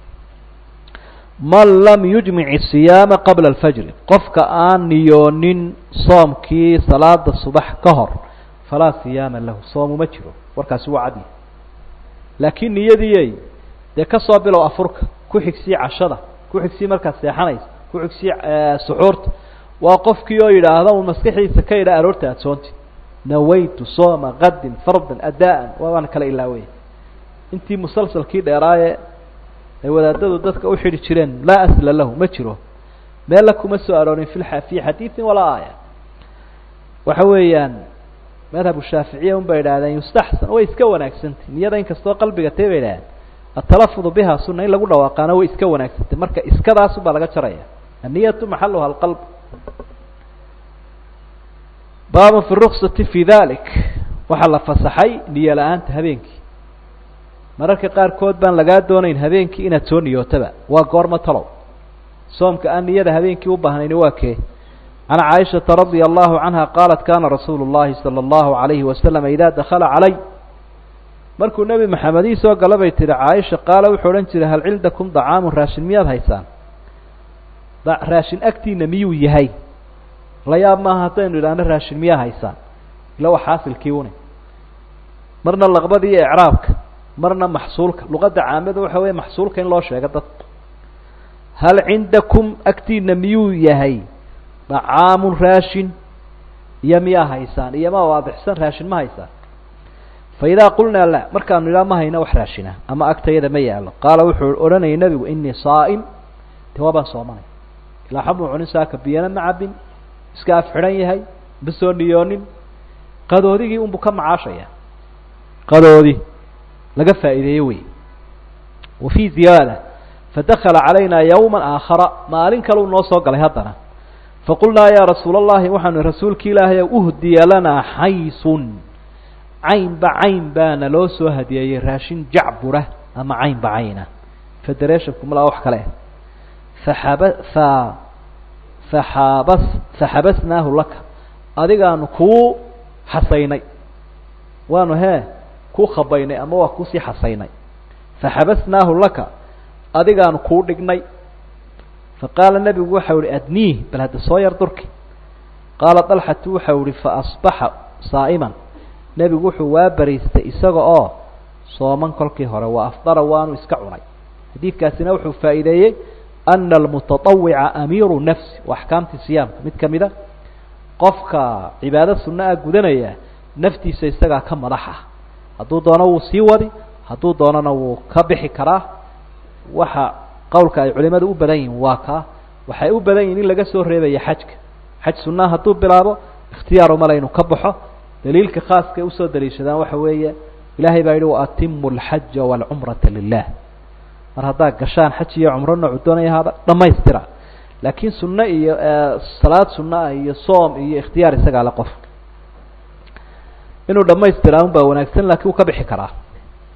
man lam yujmic الsiyaama qabla اlfajri qofka aan niyoonin soomkii salaada subax ka hor falaa siyaama lahu soomu ma jiro warkaasi waa cadya laakiin niyadiiyey dee ka soo bilow afurka ku xigsii cashada ku xigsii markaad seexanaysa ku xigsii suxuurta waa qofkii oo yidhaahda un maskaxdiisa ka yidha aroorta aada soonti nawaytu sooma qadin fardan adaan waabaan kala ilaawaya intii musalsalkii dheeraaye ay wadaadadu dadka u xidhi jireen laa asla lahu ma jiro meella kuma soo aroorin fi fi xadiidin walaa aaya waxa weeyaan madhabu shaaficiya un bay idhahdeen yustaxsan way iska wanaagsantay niyada inkastoo qalbiga tay bay idhahdeen atalafudu biha sunna in lagu dhawaaqaana way iska wanaagsantay marka iskadaas baa laga jaraya anniyatu maxaluha alqalb baabun fi ruksati fi dalik waxaa la fasaxay niyo la-aanta habeenkii mararka qaarkood baan lagaa doonayn habeenkii inaad soo niyootaba waa goorma talow soomka aan niyada habeenkii u baahnayni waa kee can caaishata radia allahu canha qaalat kana rasuulu llahi salى اllahu عalayhi wasalam ida dakala calay markuu nebi maxamed ii soo gala bay tihi caaisha qaala wuxuu odhan jiray hal cindakum dacaamun raashin miyaad haysaan raashin agtiina miyuu yahay la yaab maaha haddaynu idhaahno raashin miyaa haysaan ila waa xaasilkii une marna laqbada iyo ecraabka marna maxsuulka luqadda caamada waxa weeye maxsuulka in loo sheego dadka hal cindakum agtiina miyuu yahay dacaamun raashin iyo miyaa haysaan iyo ma waadixsan raashin ma haysaan fa idaa qulnaa la markaanu idhaa ma hayna wax raashina ama agtayada ma yaalo qaala wuxuu odhanayay nebigu inii saa'im de waa baan soomanay ilaa xamuu cunin saaka biyana ma cabin iska af xidhan yahay ma soo niyoonin qadoodigii unbuu ka macaashaya qadoodi laga faa'iideeye wey wa fii ziyaada fadakala calaynaa yawma aakhara maalin kaleu noo soo galay haddana faqulnaa yaa rasuula allahi waxaanu rasuulki ilaahay uhdiya lanaa xaysun caynba cayn baana loo soo hadiyeeyey raashin jacbura ama caynba cayna federation malaa wax kale faxaba fa faxaabas faxabasnaahu laka adigaanu kuu xasaynay waanu hee kuu khabaynay ama waa kuusii xasaynay faxabasnaahu laka adigaanu kuu dhignay faqaala nebigu waxau ihi adniih bal hadda soo yar durki qaala dalxatu waxau ihi faasbaxa saa'iman nebigu wuxuu waa bariistay isaga oo sooman kolkii hore waa afdara waanu iska cunay xadiidkaasina wuxuu faa'iideeyey ana almutatawica amiiru nafsi waa axkaamtii siyaamka mid kamida qofka cibaado sunna ah gudanaya naftiisa isagaa ka madax ah hadduu doono wuu sii wadi hadduu doonana wuu ka bixi karaa waxa qowlka ay culimadu u badan yihiin waa kaa waxay u badan yihin in laga soo reebaya xajka xaj sunnaha hadduu bilaabo ikhtiyaar umale inuu ka baxo daliilka khaaska ay usoo daliishadaan waxa weeye ilaahay baa yidhi waatimu alxaja waalcumrata lilah mar haddaad gashaan xaj iyo cumro noocu doonaya hada dhamaystira laakiin sunno iyo salaad sunna ah iyo soom iyo ikhtiyaar isagaa le qof inuu dhamaystiraa un baa wanaagsan laakiin wuu ka bixi karaa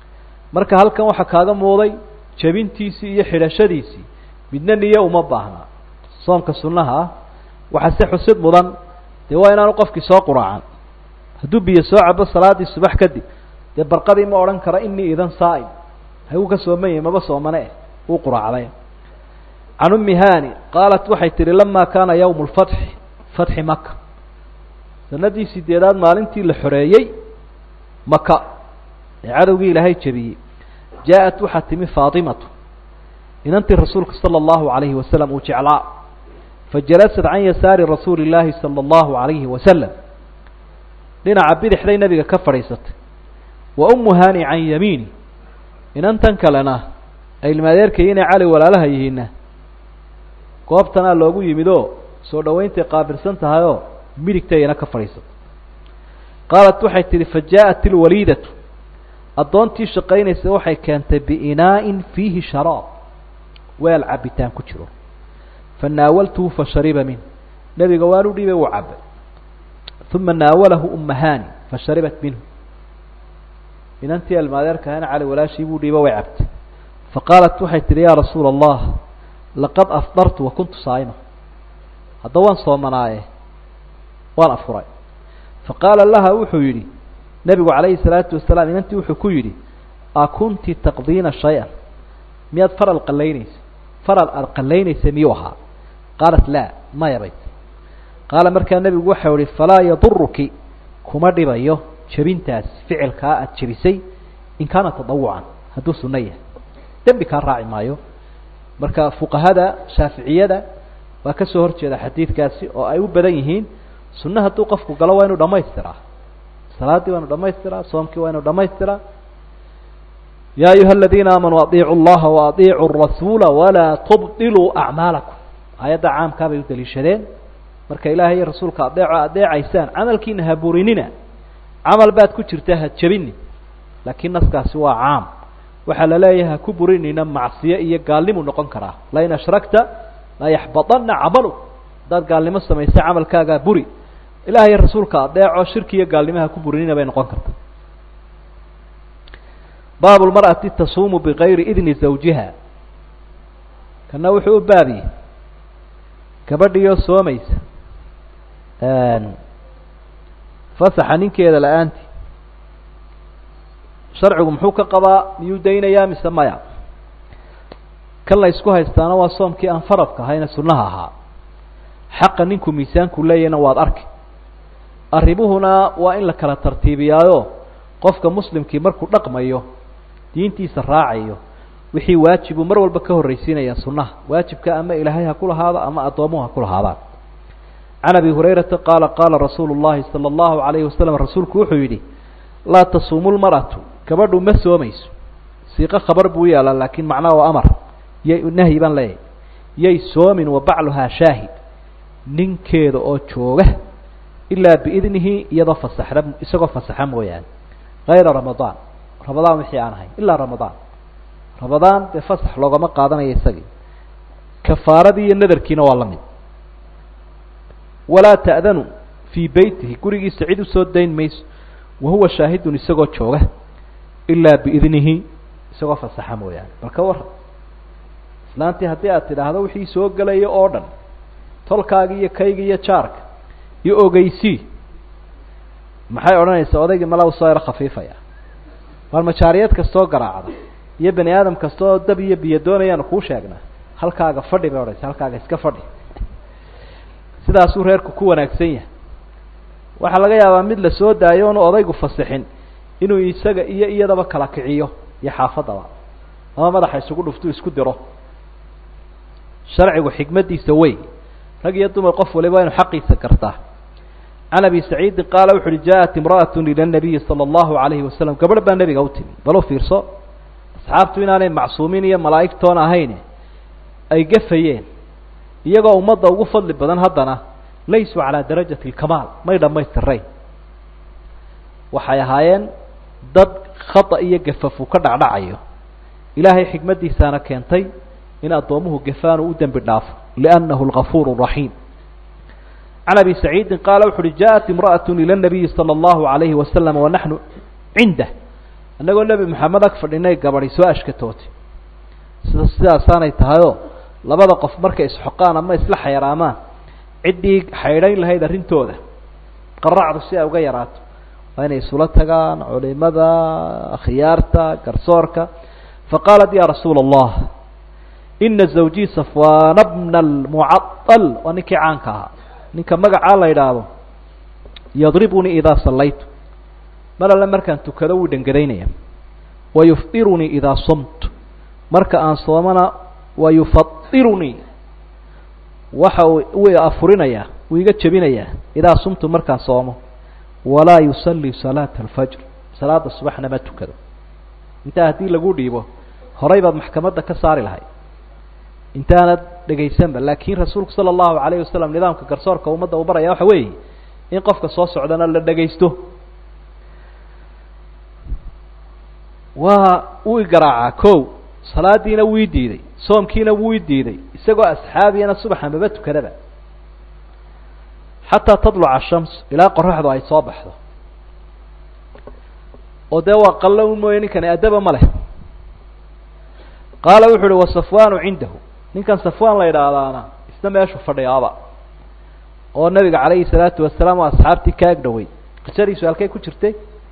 marka halkan waxa kaaga muuday jabintiisii iyo xidhashadiisii midna niyo uma baahna soomka sunnaha ah waxa si xusid mudan dee waa inaanu qofkii soo quraacan hadduu biyo soo cabo salaadii subax kadib dee barqadii ma odhan kara inii idan saa'im hayuu ka soomayay maba soomane eh wuu quraacday can ummi hani qaalat waxay tihi lamaa kaana yawmu lfatxi fatxi maka sanadii sideedaad maalintii la xoreeyey maka ee cadowgii ilaahay jabiyey jaa-at waxaa timi faatimatu inantii rasuulka sala allahu calayhi wasalam uu jeclaa fajalasad can yasaari rasuuli illaahi sala allahu calayhi wasalam dhinaca bidixday nabiga ka fadhiisatay wa ummu hani can yamiini inantan kalena ay ilmaadeerkay inay cali walaalaha yihiinna goobtanaa loogu yimid oo soo dhawayntay qaabilsan tahayoo midigtayana ka fadhiisatay qaalat waxay tihi fa jaa-at ilwaliidatu addoontii shaqaynaysa waxay keentay biinaa'in fiihi sharaab weel cabitaan ku jiro fa naawaltuhu fa shariba min nebiga waan u dhiibay wuu cabay uma naawalahu umma hani fa sharibat minhu inantii almaadeerkahana cali walaashii buu dhiiba way cabtay faqaalat waxay tihi yaa rasuula allah laqad afdartu wa kuntu saa'ima hadda waan soomanaaye waan afuray faqaala laha wuxuu yidhi nebigu calayhi salaatu wasalaam inantii wuxuu ku yidhi a kunti taqdiina shay-an miyaad faral qalaynaysa faral aad qalaynaysa miyuu ahaa qaalat laa maya bayt qaala markaa nebigu waxau ihi falaa yaduruki kuma dhibayo jebintaas ficilkaa aada jebisay in kaana tadawucan hadduu sunno yahay dembi kaa raaci maayo marka fuqahada shaaficiyada waa ka soo hor jeeda xadiidkaasi oo ay u badan yihiin sunno hadduu qofku galo waa inuu dhamaystiraa salaaddii waa inu dhamaystiraa soomkii waa inuu dhamaystiraa yaa ayuha aladiina aamanuu adiicu llaha wa adiicu rasuula walaa tubdiluu acmaalakum aayadda caamkaa bay u daliishadeen marka ilaahay iyo rasuulka adeeco adeecaysaan camalkiina ha burinina camal baad ku jirtaa ha jebini laakiin naskaasi waa caam waxaa la leeyahay ha ku burinina macsiyo iyo gaalnimu noqon karaa lain ashrakta la yaxbadanna camalu haddaad gaalnimo samaysay camalkaagaa buri ilahay iyo rasuulka adeeco shirki iyo gaalnimo ha ku burinina bay noqon karta baabu lmar'ati tasuumu bigayri idni zawjiha kana wuxuu u baabiyey gabadhiyo soomaysa fasaxa ninkeeda la-aanti sharcigu muxuu ka qabaa miyuu daynayaa mise maya kan la isku haystaana waa soomkii aan faradka ahayna sunnaha ahaa xaqa ninku miisaanku leeyahna waad arki arrimuhuna waa in la kala tartiibiyaayo qofka muslimkii markuu dhaqmayo diintiisa raacayo wixii waajibu mar walba ka horraysiinaya sunnaha waajibka ama ilaahay ha ku lahaado ama addoomuhu ha ku lahaadaan can abi hurayrata qaala qaala rasuulu llahi sala allahu calayhi wasalam rasuulku wuxuu yidhi laa tasuumu lmar'atu gabadhu ma soomayso siiqo khabar buu yaalaa laakiin macnaha waa amar yay nahyi baan leeyahay yay soomin wa bacluhaa shaahid ninkeeda oo jooga ilaa biidnihi iyadoo fasaxda isagoo fasaxa mooyaane hayra ramadaan ramadaan wixii aan ahayn ilaa ramadaan ramadaan dee fasax loogama qaadanayo isagii kafaaradii iyo nadarkiina waa la mid walaa ta'danu fii beytihi gurigiisa cid usoo dayn mayso wahuwa shaahidun isagoo jooga ilaa biidnihi isagoo fasaxa mooyaane bal ka warran islaantii haddii aad tidhaahdo wixii soo gelaya oo dhan tolkaagi iyo kaygi iyo jaarka iyo ogeysii maxay odhanaysaa odaygii malaa usoo yaro khafiifaya waar majaariyad kastoo garaacda iyo bani aadam kastaoo dab iyo biyo doonayaanu kuu sheegnaa halkaaga fadhi bay odhanaysa halkaaga iska fadhi sidaasuu reerku ku wanaagsan yahay waxaa laga yaabaa mid la soo daayo oonu odaygu fasixin inuu isaga iyo iyadaba kala kiciyo iyo xaafadaba ama madaxa isugu dhuftu isku diro sharcigu xikmadiisa wey rag iyo dumar qof waliba inu xaqiisa gartaa can abi saciidin qaala wuxu uhi jaaءat imra'atu ila nabiyi salى اllahu alayhi wasalam gabadh baa nebiga u timi bal u fiirso asxaabtu inaanay macsuumiin iyo malaa'igtoona ahayn ay gafayeen iyagoo ummadda ugu fadli badan haddana laysuu calaa darajati اlkamaal may dhammaystirayn waxay ahaayeen dad khata iyo gafafu ka dhacdhacayo ilaahay xikmaddiisaana keentay in addoomuhu gafaan uu u dembi dhaafo liannahu algafuur الraxiim can abi saciidin qaala wuxu uhi jaaءat imra'atu ila nabiyi salى اllahu alayhi wasalam wanaxnu cindah annagoo nebi maxamed ag fadhinay gabadhi soo ashkatootay sida sidaasaanay tahayoo labada qof markay isxoqaan ama isla xayraamaan ciddii xaydhayn lahayd arrintooda qaracdu si ay uga yaraato waa inay isula tagaan culimada akhyaarta garsoorka faqaalat ya rasuula allah ina zawjii safwaana bna almucadal waa ninkii caanka ahaa ninka magacaa la yidhaahdo yadribunii idaa sallaytu mar alle markaan tukado wuu dhangadaynaya wayufdirunii idaa somtu marka aan soomana wayufadirunii waxa uu afurinayaa wuu iga jebinayaa idaa sumtu markaan soomo walaa yusallii salaata alfajr salaada subaxna ma tukado intaa haddii lagu dhiibo horay baad maxkamadda ka saari lahay intaanad dhegaysanba laakiin rasuulku sala allahu calayhi wasalam nidaamka garsoorka ummadda uu baraya waxa weeye in qofka soo socdana la dhagaysto waa wuu igaraacaa kow salaadiina wuu i diiday soomkiina wuu i diiday isagoo asxaabiyana subaxa maba tukadaba xataa tadluca ashams ilaa qoraxdu ay soo baxdo oo dee waa qallo un mooye ninkani addaba ma leh qaala wuxu uhi wasafwaanu cindahu ninkan safwaan la yidhaahdaana isna meeshuu fadhiyaaba oo nabiga calayhi salaatu wasalaam oo asxaabtii ka ag dhowey qisadiisu halkay ku jirtay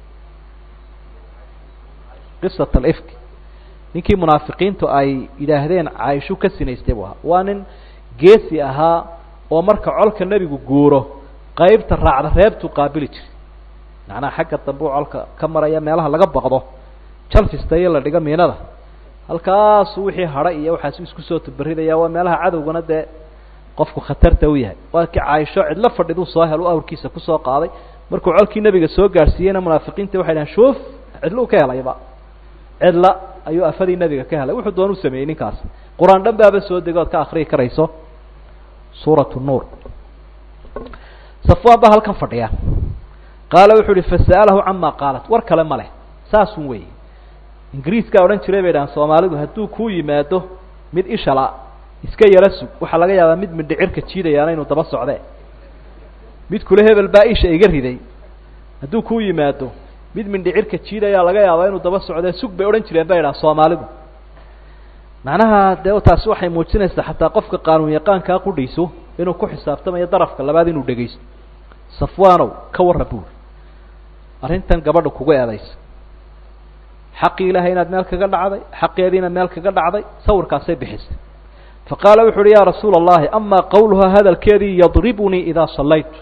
qisat alifki ninkii munaafiqiintu ay yidhaahdeen caaishu ka sinaystay buu ahaa waa nin geesi ahaa oo marka colka nebigu guuro qaybta raacda reebtuu qaabili jiray macnaha xagga dambe u colka ka maraya meelaha laga baqdo jalfista iyo la dhigo miinada halkaasu wixii hadhay iyo waxaasu isku soo tabaridaya waa meelaha cadowgana dee qofku khatarta u yahay waa kii caaisho cidlo fadhiduu soo hel u awrkiisa kusoo qaaday markuu colkii nebiga soo gaadhsiiyeyna munaafiqiinta waxay dhahen shuuf cidlo ka helayba cidla ayuu afadii nebiga ka helay wuxuu doon u sameeyey ninkaas qur-aan dhan baaba soo dego oad ka akriyi karayso suuratu nuur safwaan baa halkan fadhiya qaala wuxuu uhi fasa'alahu cama qaalat war kale ma leh saasun weeye ingiriiskaa odhan jiray bay dhahaan soomaalidu hadduu kuu yimaado mid ishala iska yara sug waxaa laga yaabaa mid mindhicirka jiidayaana inuu daba socdee mid kule hebel baa isha iga riday hadduu kuu yimaado mid mindhicirka jiidayaa laga yaabaa inuu daba socdee sug bay odhan jireen bay dhahaan soomaalidu macnaha dee taasi waxay muujinaysaa xataa qofka qaanuun yaqaankaa qudhiiso inuu ku xisaabtamayo darafka labaad inuu dhegaysto safwaanow ka warra buuri arrintan gabadha kugu eedaysa xaqii ilaahay inaad meel kaga dhacday xaqeediina meel kaga dhacday sawirkaasay bixisay faqaala wuxu uhi ya rasuula allahi amaa qawluhaa hadalkeedii yadribunii idaa sallaytu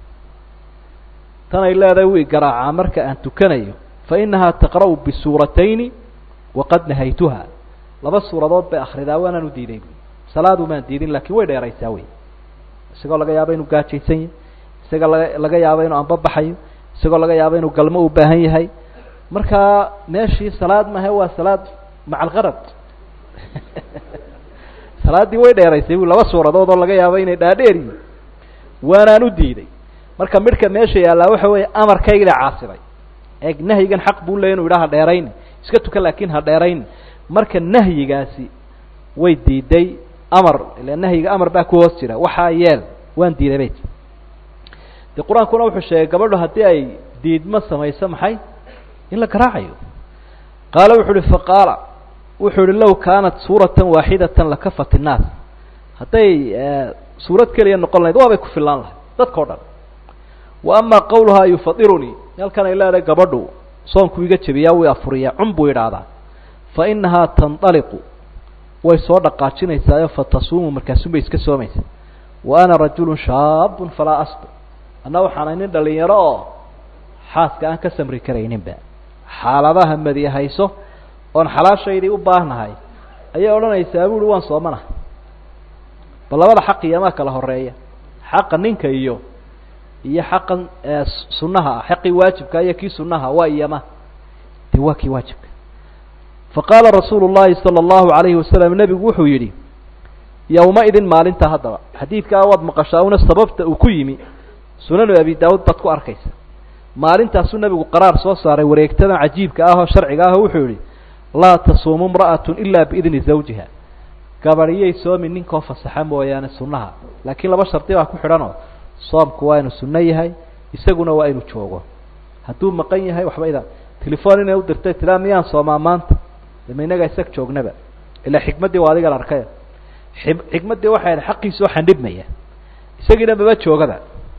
tanay leedahay wuu igaraacaa marka aan tukanayo fainahaa taqra'u bisuuratayni waqad nahaytuha laba suuradood bay akridaa waanaan u diiday salaadu maan diidin laakiin way dheeraysaa wey isagoo laga yaabo inuu gaajaysan yahay isagoo laga laga yaabo inuu anbabaxayo isagoo laga yaabo inuu galmo u baahan yahay markaa meeshii salaad mahe waa salaad maca algarad salaaddii way dheeraysay bu laba suuradood oo laga yaabo inay dhaadheeriyin waanaan u diiday marka midhka meesha yaallaa waxa weeye amarkayga caasiday eeg nahyigan xaq buu leey inu yidhaha dheerayn iska tuka laakiin ha dheerayn marka nahyigaasi way diiday amar ila nahyiga amar baa ku hoos jira waxaa yeel waan diiday bayt de qur-aankuna wuxuu sheegay gabadhu haddii ay diidmo samayso maxay in la garaacayo qaala wuxu uhi faqaala wuxuu uhi low kaanat suuratan waaxidatan lakafat innaas hadday suurad keliya noqon lahayd waabay ku fillaan lahay dadka o dhan wa amaa qawluhaa yufadirunii halkan ay leedahay gabadhu soonku iga jebiyaa wuu afuriyaa cun buu idhaahdaa fa inahaa tandaliqu way soo dhaqaajinaysaayo fatasuumu markaasunbay iska soomaysaa wa ana rajulu shaabun falaa asbir anna waxaanay nin dhalinyaro oo xaaska aan ka samri karayninba xaaladaha madiya hayso oon xalaashaydii u baahnahay ayay odhanaysaa buuhi waan soomanaha bal labada xaq iyomaa kala horeeya xaqa ninka iyo iyo xaqan sunnaha ah xaqii waajibka iyo kii sunnaha waa iyama de waa kii waajibka faqaala rasuulu llahi sala allahu alayhi wasalam nebigu wuxuu yidhi yowma-idin maalinta haddaba xadiidkaa waad maqashaa una sababta uu ku yimi sunanu abi daawud baad ku arkaysa maalintaasuu nebigu qaraar soo saaray wareegtadan cajiibka ah oo sharciga ah oo wuxuu yihi laa tasuumu imra'atu ilaa biidni zawjiha gabadhiyay soomi ninkoo fasaxa mooyaane sunnaha laakiin laba shardi baa ku xidhanoo soomku waa inuu sunno yahay isaguna waa inuu joogo hadduu maqan yahay waxba ida telefoon inay u dirtay tilaa miyaan soomaa maanta dama inaga isag joognaba ilaa xikmaddii waa adigan arkaya xikmaddii waxay ahayd xaqiisoo xandhibmaya isagiina maba joogaba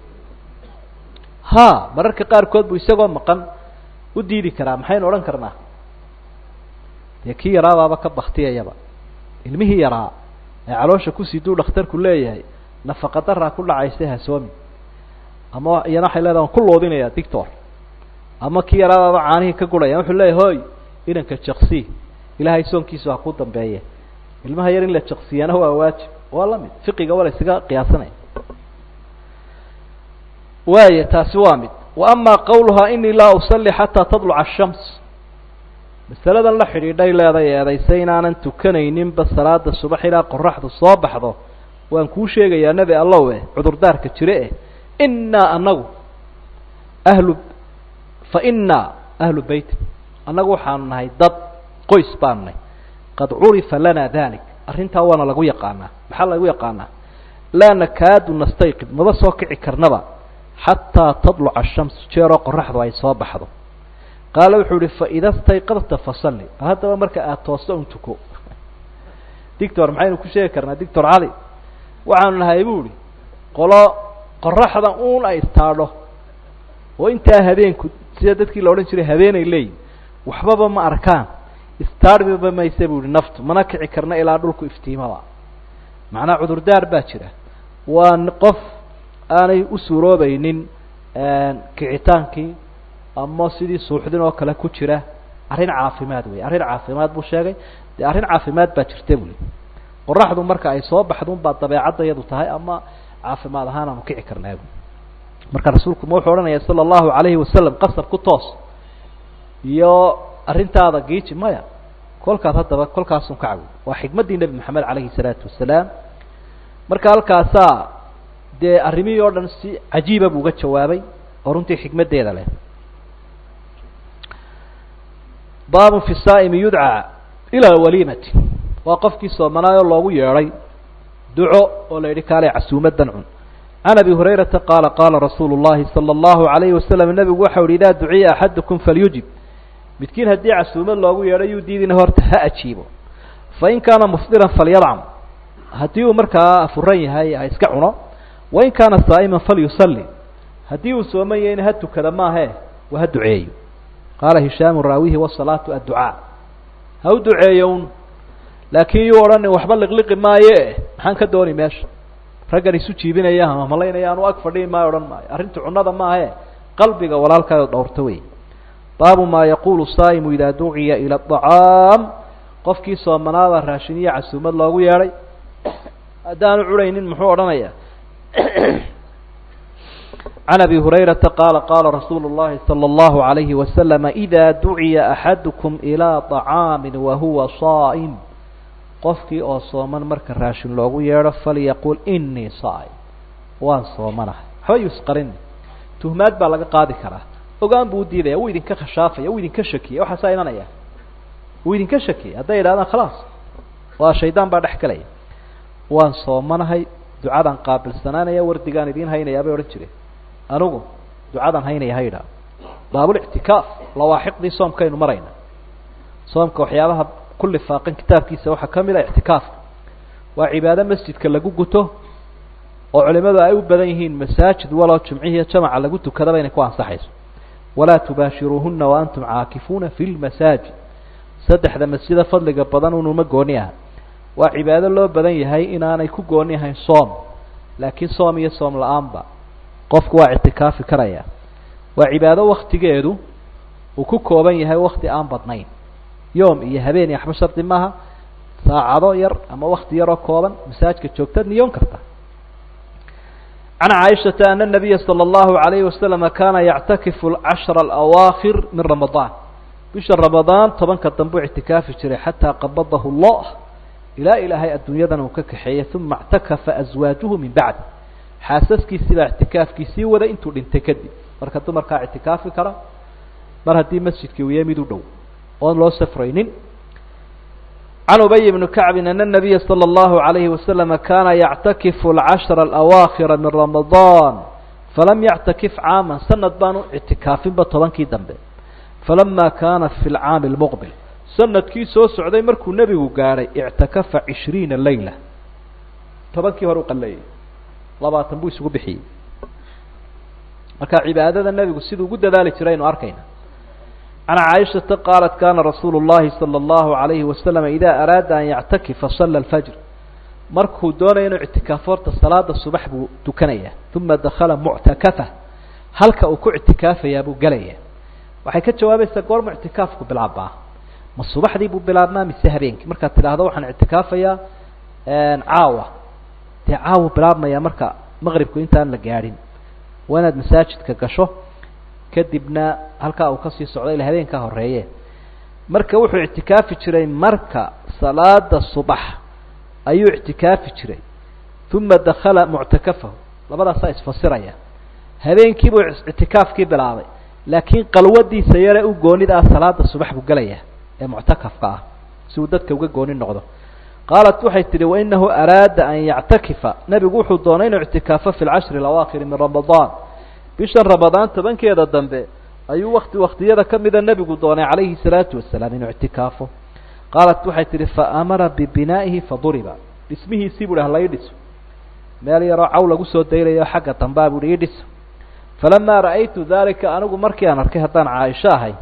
ha mararka qaarkood buu isagoo maqan u diidi karaa maxaynu odhan karnaa dee kii yaraabaaba ka baktiyayaba ilmihii yaraa ee caloosha kusiduu dhakhtarku leeyahay nafaqa daraa ku dhacaysa hasoomi ama iyana waxay leedaha waan ku loodinaya dictor ama kii yaraabaaba caanihii ka guraya wuxuu leeyahy hoy inanka jaksi ilaahay soonkiisu ha ku dambeeye ilmaha yar in la jaksiyana waa waajib waa lamid fiqiga waa la isaga qiyaasanaya waaya taasi waa mid wa ama qawluhaa inii laa usalli xataa tadluca ashams masaladan la xidhiidhay leeday eedaysay inaanan tukanayninba salaada subax ilaa qoraxdu soo baxdo waan kuu sheegayaa nebi allow eh cudurdaarka jire eh innaa anagu ahlu fa innaa ahlu beyt annagu waxaanu nahay dad qoys baanu nahay qad curifa lana dalik arrintaa waana lagu yaqaanaa maxaa lagu yaqaanaa laa nakaadu nastayqid maba soo kici karnaba xataa tadluca ashamsu jeeroo qoraxdu ay soo baxdo qaala wuxuu ihi faida stayqadta fasalli haddaba marka aada toosto un tuko dictor maxaynu ku sheegi karnaa dictor cali waxaanu nahay bu ihi qolo qoraxda uun ay istaadho oo intaa habeenku sida dadkii la odhan jiray habeenay leeyihin waxbaba ma arkaan istaadhbiba mayse bu ihi naftu mana kici karna ilaa dhulku iftiimaba macnaa cudurdaar baa jira waa qof aanay u suuroobaynin kicitaankii ama sidii suuxdin oo kale ku jira arrin caafimaad wey arrin caafimaad buu sheegay dee arrin caafimaad baa jirta buli qoraxdu marka ay soo baxdo un baa dabeecadda iyadu tahay ama caafimaad ahaan aanu kici karnaa bu marka rasuulku ma wuxuu odhanaya sala allahu alayhi wasalam qasab ku toos iyo arrintaada giiji maya kolkaas haddaba kolkaasun ka cawi waa xikmaddii nebi maxamed calayhi salaatu wasalaam marka halkaasaa dee arrimihii oo dhan si cajiiba buu uga jawaabay oo runtii xikmaddeeda leh baabun fi saa'imi yudcaa ilaa waliimati waa qofkii soomanaayoo loogu yeedhay duco oo la yidhi kaalay casuumadan cun can abi hurayrata qaala qaala rasuulu llahi sala allahu alayhi wasalam nebigu waxau yihi idaa duciya axadukum falyujib midkiin haddii casuumad loogu yeedhay yuu diidina horta ha ajiibo fain kaana mufdiran falyadcam haddii uu markaa afuran yahay ha iska cuno wain kaana saa'iman falyusalli haddii uu sooman yahayna ha tukada maahe waa ha duceeyo qaala hishaamu raawihi wasalaatu adducaa ha u duceeyo un laakiin yuu odhani waxba liqliqi maaye maxaan ka dooni meesha raggan isu jiibinaya ama malaynaya anu ag fadhihi maayo odhan maayo arrinta cunada maahe qalbiga walaalkaada dhowrto wey baabu maa yaquulu saa'imu idaa duciya ila aطacaam qofkii soomanaada raashin iyo casuumad loogu yeedhay haddaanu cunaynin muxuu odhanaya can abi hurayrata qaala qaala rasuulu اllahi salى اllahu عalayhi wasalama idaa duciya axadukum ilaa طacaami wahuwa saa'im qofkii oo sooman marka raashin loogu yeedho falyaqul inii saa'im waan soomanahay waxba yusqarin tuhmaad baa laga qaadi karaa ogaan buu udiidaya wuu idinka khashaafaya wuu idinka shakiyay waxaasaa imanaya wuu idinka shakiyay hadday idhahdaan khalaas waa shaydaan baa dhex galaya waan soomanahay ducadan qaabilsanaanaya wardigaan idiin haynayaa bay odhan jireen anigu ducadan haynaya haydha baabulictikaaf lawaaxiqdii soomkaynu marayna soomka waxyaabaha ku lifaaqan kitaabkiisa waxaa ka mid a ictikaafka waa cibaado masjidka lagu guto oo culimadu ay u badan yihiin masaajid waloo jumcihiiyo jamaca lagu tukadaba inay ku ansaxayso walaa tubaashiruuhuna waantum caakifuuna fi lmasaajid saddexda masjida fadliga badan unuma gooni aha waa cibaado loo badan yahay inaanay ku gooni ahayn soom laakiin soom iyo soom la-aanba qofku waa ictikaafi karaya waa cibaado waktigeedu uu ku kooban yahay wakti aan badnayn yoom iyo habeen iyo waxba shardi maaha saacado yar ama wakti yaroo kooban masaajidka joogtaad niyoon karta can caaishata ana nabiya sala allahu alayhi wasalama kaana yactakifu alcashra alawaakhir min ramadaan bisha ramadaan tobanka dambe u ictikaafi jiray xataa qabadahu allah ilaa ilaahay adduunyadan uu ka kaxeeyey uma اctakafa aswaajuhu min bacdi xaasaskiisii baa ictikaafkiisii waday intuu dhintay kadib marka dumarkaa ictikaafi kara mar haddii masjidkii uu yahay mid u dhow oon loo safraynin can ubay bni kacbin ana nabiya salى اllahu alayhi wasalama kaana yactakifu alcashra alawaakhira min ramadaan falam yactakif caaman sanad baanu ictikaafinba tobankii dambe falama kaana fi lcaami lmuqbil sanadkii soo socday markuu nebigu gaadhay ictakafa cishriina layla tobankii hore u qalleeyay labaatan buu isugu bixiyey marka cibaadada nebigu siduu ugu dadaali jiray aynu arkayna can caaishata qaalat kana rasuulu llahi salى اllahu alayhi wasalam ida araada an yactakifa sala alfajr markuu doonayo inuu ictikaafo horta salaada subax buu tukanaya uma dakala muctakafa halka uu ku ictikaafayaa buu gelaya waxay ka jawaabaysaa goormu ictikaafku bilaabmaa ma subaxdii buu bilaabmaa mise habeenkii markaad tidhaahdo waxaan ictikaafayaa caawa dee caawa bilaabmaya marka maqribku intaan la gaadhin waa inaad masaajidka gasho kadibna halkaa uu kasii socdo ila habeenkaa horeeye marka wuxuu ictikaafi jiray marka salaada subax ayuu ictikaafi jiray uma dakala muctakafahu labadaasaa isfasiraya habeenkii buu ictikaafkii bilaabay laakiin qalwadiisa yare u goonida ah salaada subax buu gelaya ee muctakafka ah si uu dadka uga gooni noqdo qaalat waxay tihi wainahu araada an yactakifa nebigu wuxuu doonay inuu ictikaafo fi lcashri alawaakhiri min ramadaan bishan ramadaan tobankeeda dambe ayuu wakti waktiyada kamida nebigu doonay calayhi salaatu wasalaam inuu ictikaafo qaalat waxay tihi faamara bibinaa'ihi faduriba dhismihiisii bu hi hala ii dhiso meel yaroo caw lagu soo daylayo xagga dambaa buuhi ii dhiso falamaa ra'aytu dalika anigu markii aan arkay haddaan caaisho ahay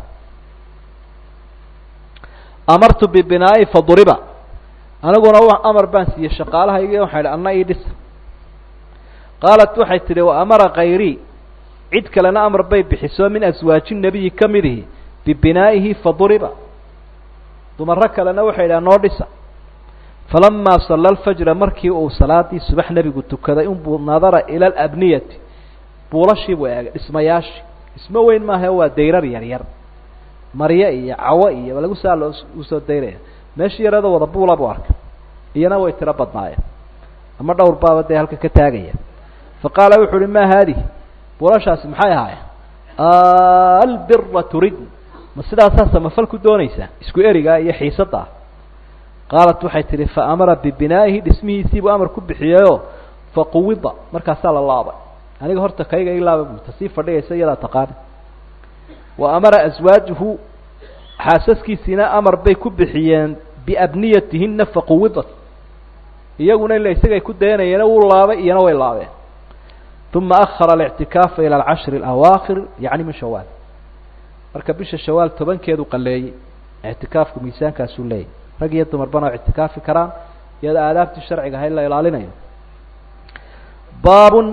amartu bibinaa'ihi faduriba aniguna amar baan siiyey shaqaalahaygi waxaa idhi anna ii dhisa qaalat waxay tihi waamara kayrii cid kalena amar bay bixiso min aswaaji nebiyi ka midihi bibinaa'ihi faduriba dumaro kalena waxay idhaha noo dhisa falamaa salla alfajra markii uu salaadii subax nebigu tukaday unbuu nadara ila alabniyati buulashii buu eegay dhismayaashii dhismo weyn maaha waa dayrar yar yar maryo iyo cawo iyo lagu saa loo usoo dayraya meeshii yaradoo wada buula buu arkay iyana way tiro badnaayeen ama dhowr baaba dee halka ka taagaya faqaala wuxu uhi ma haadihi buulashaasi maxay ahaayeen albira turid ma sidaasaa samafal ku doonaysaa isku erigaa iyo xiisada ah qaalat waxay tihi faamara bibinaa'ihi dhismihiisiibuu amar ku bixiyayoo faquwida markaasaa la laabay aniga horta kayga ilaaba bu tasii fadhigaysa iyadaa taqaana wa amara aswaajuhu xaasaskiisiina amar bay ku bixiyeen biabniyatihina faquwidat iyaguna ila isagay ku dayanayeena wuu laabay iyana way laabeen uma ahara alictikaafa ila alcashri alawaakhir yacni min shawaal marka bisha shawaal tobankeedu qaleeyey ictikaafku miisaankaasuu leeyahy rag iyo dumarbana oo ictikaafi karaan iyada aadaabtii sharciga ahayd la ilaalinayo baabun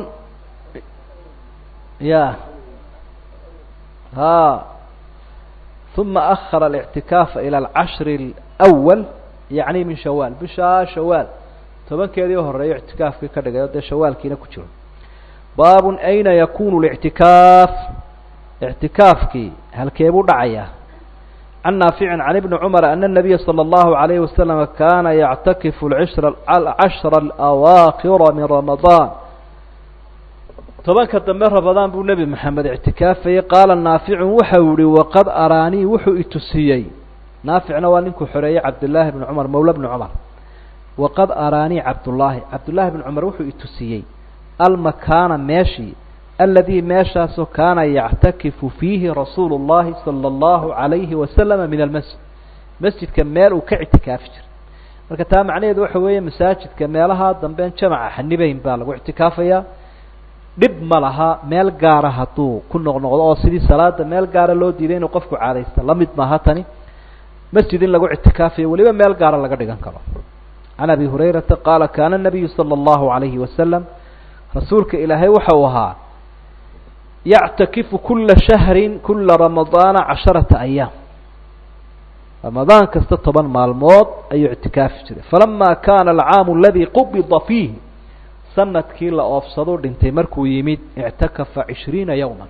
ya ha uma ahara alictikaafa ila alcashri alawal yacni min shawaal bishaa shawaal tobankeedii horeeyo ictikaafkii ka dhigay o dee shawaalkiina ku jiro baabun ayna yakunu lictikaaf ictikaafkii halkee buu dhacayaa can naaficin can ibni cumar ana الnabiya salى اllahu عalayhi wasalam kana yactakifu alcashra alawaakhira min ramadaan tobanka dambe ramadaan buu nebi maxamed ictikaafayay qaala naaficun waxau yihi waqad araanii wuxuu itusiyey naaficna waa ninkuu xoreeyey cabdillaahi bni cumar mawla bni cumar waqad araanii cabdullaahi cabdullaahi bni cumar wuxuu itusiyey almakaana meeshii aladii meeshaasoo kaana yactakifu fiihi rasuulu اllahi salى اllahu عalayhi wasalama min almasjid masjidka meel uu ka ictikaafi jiray marka taa macnaheedu waxa weeye masaajidka meelaha dambean jamaca xanibayn baa lagu ictikaafayaa dhib ma laha meel gaara hadduu ku noqnoqdo oo sidii salaada meel gaara loo diiday inuu qofku caadaysta la mid maaha tani masjid in lagu ictikaafayo weliba meel gaara laga dhigan karo can abi hurayrata qaala kaana nabiyu salى اllahu عalayhi wasalam rasuulka ilaahay waxa uu ahaa yactakifu kula shahrin kula ramadaana casharata ayaam ramadaan kasta toban maalmood ayuu ictikaafi jiray falama kana alcaamu aladi qubida fiihi sanadkii la oofsado dhintay markuu yimid ictakafa cishriina yawma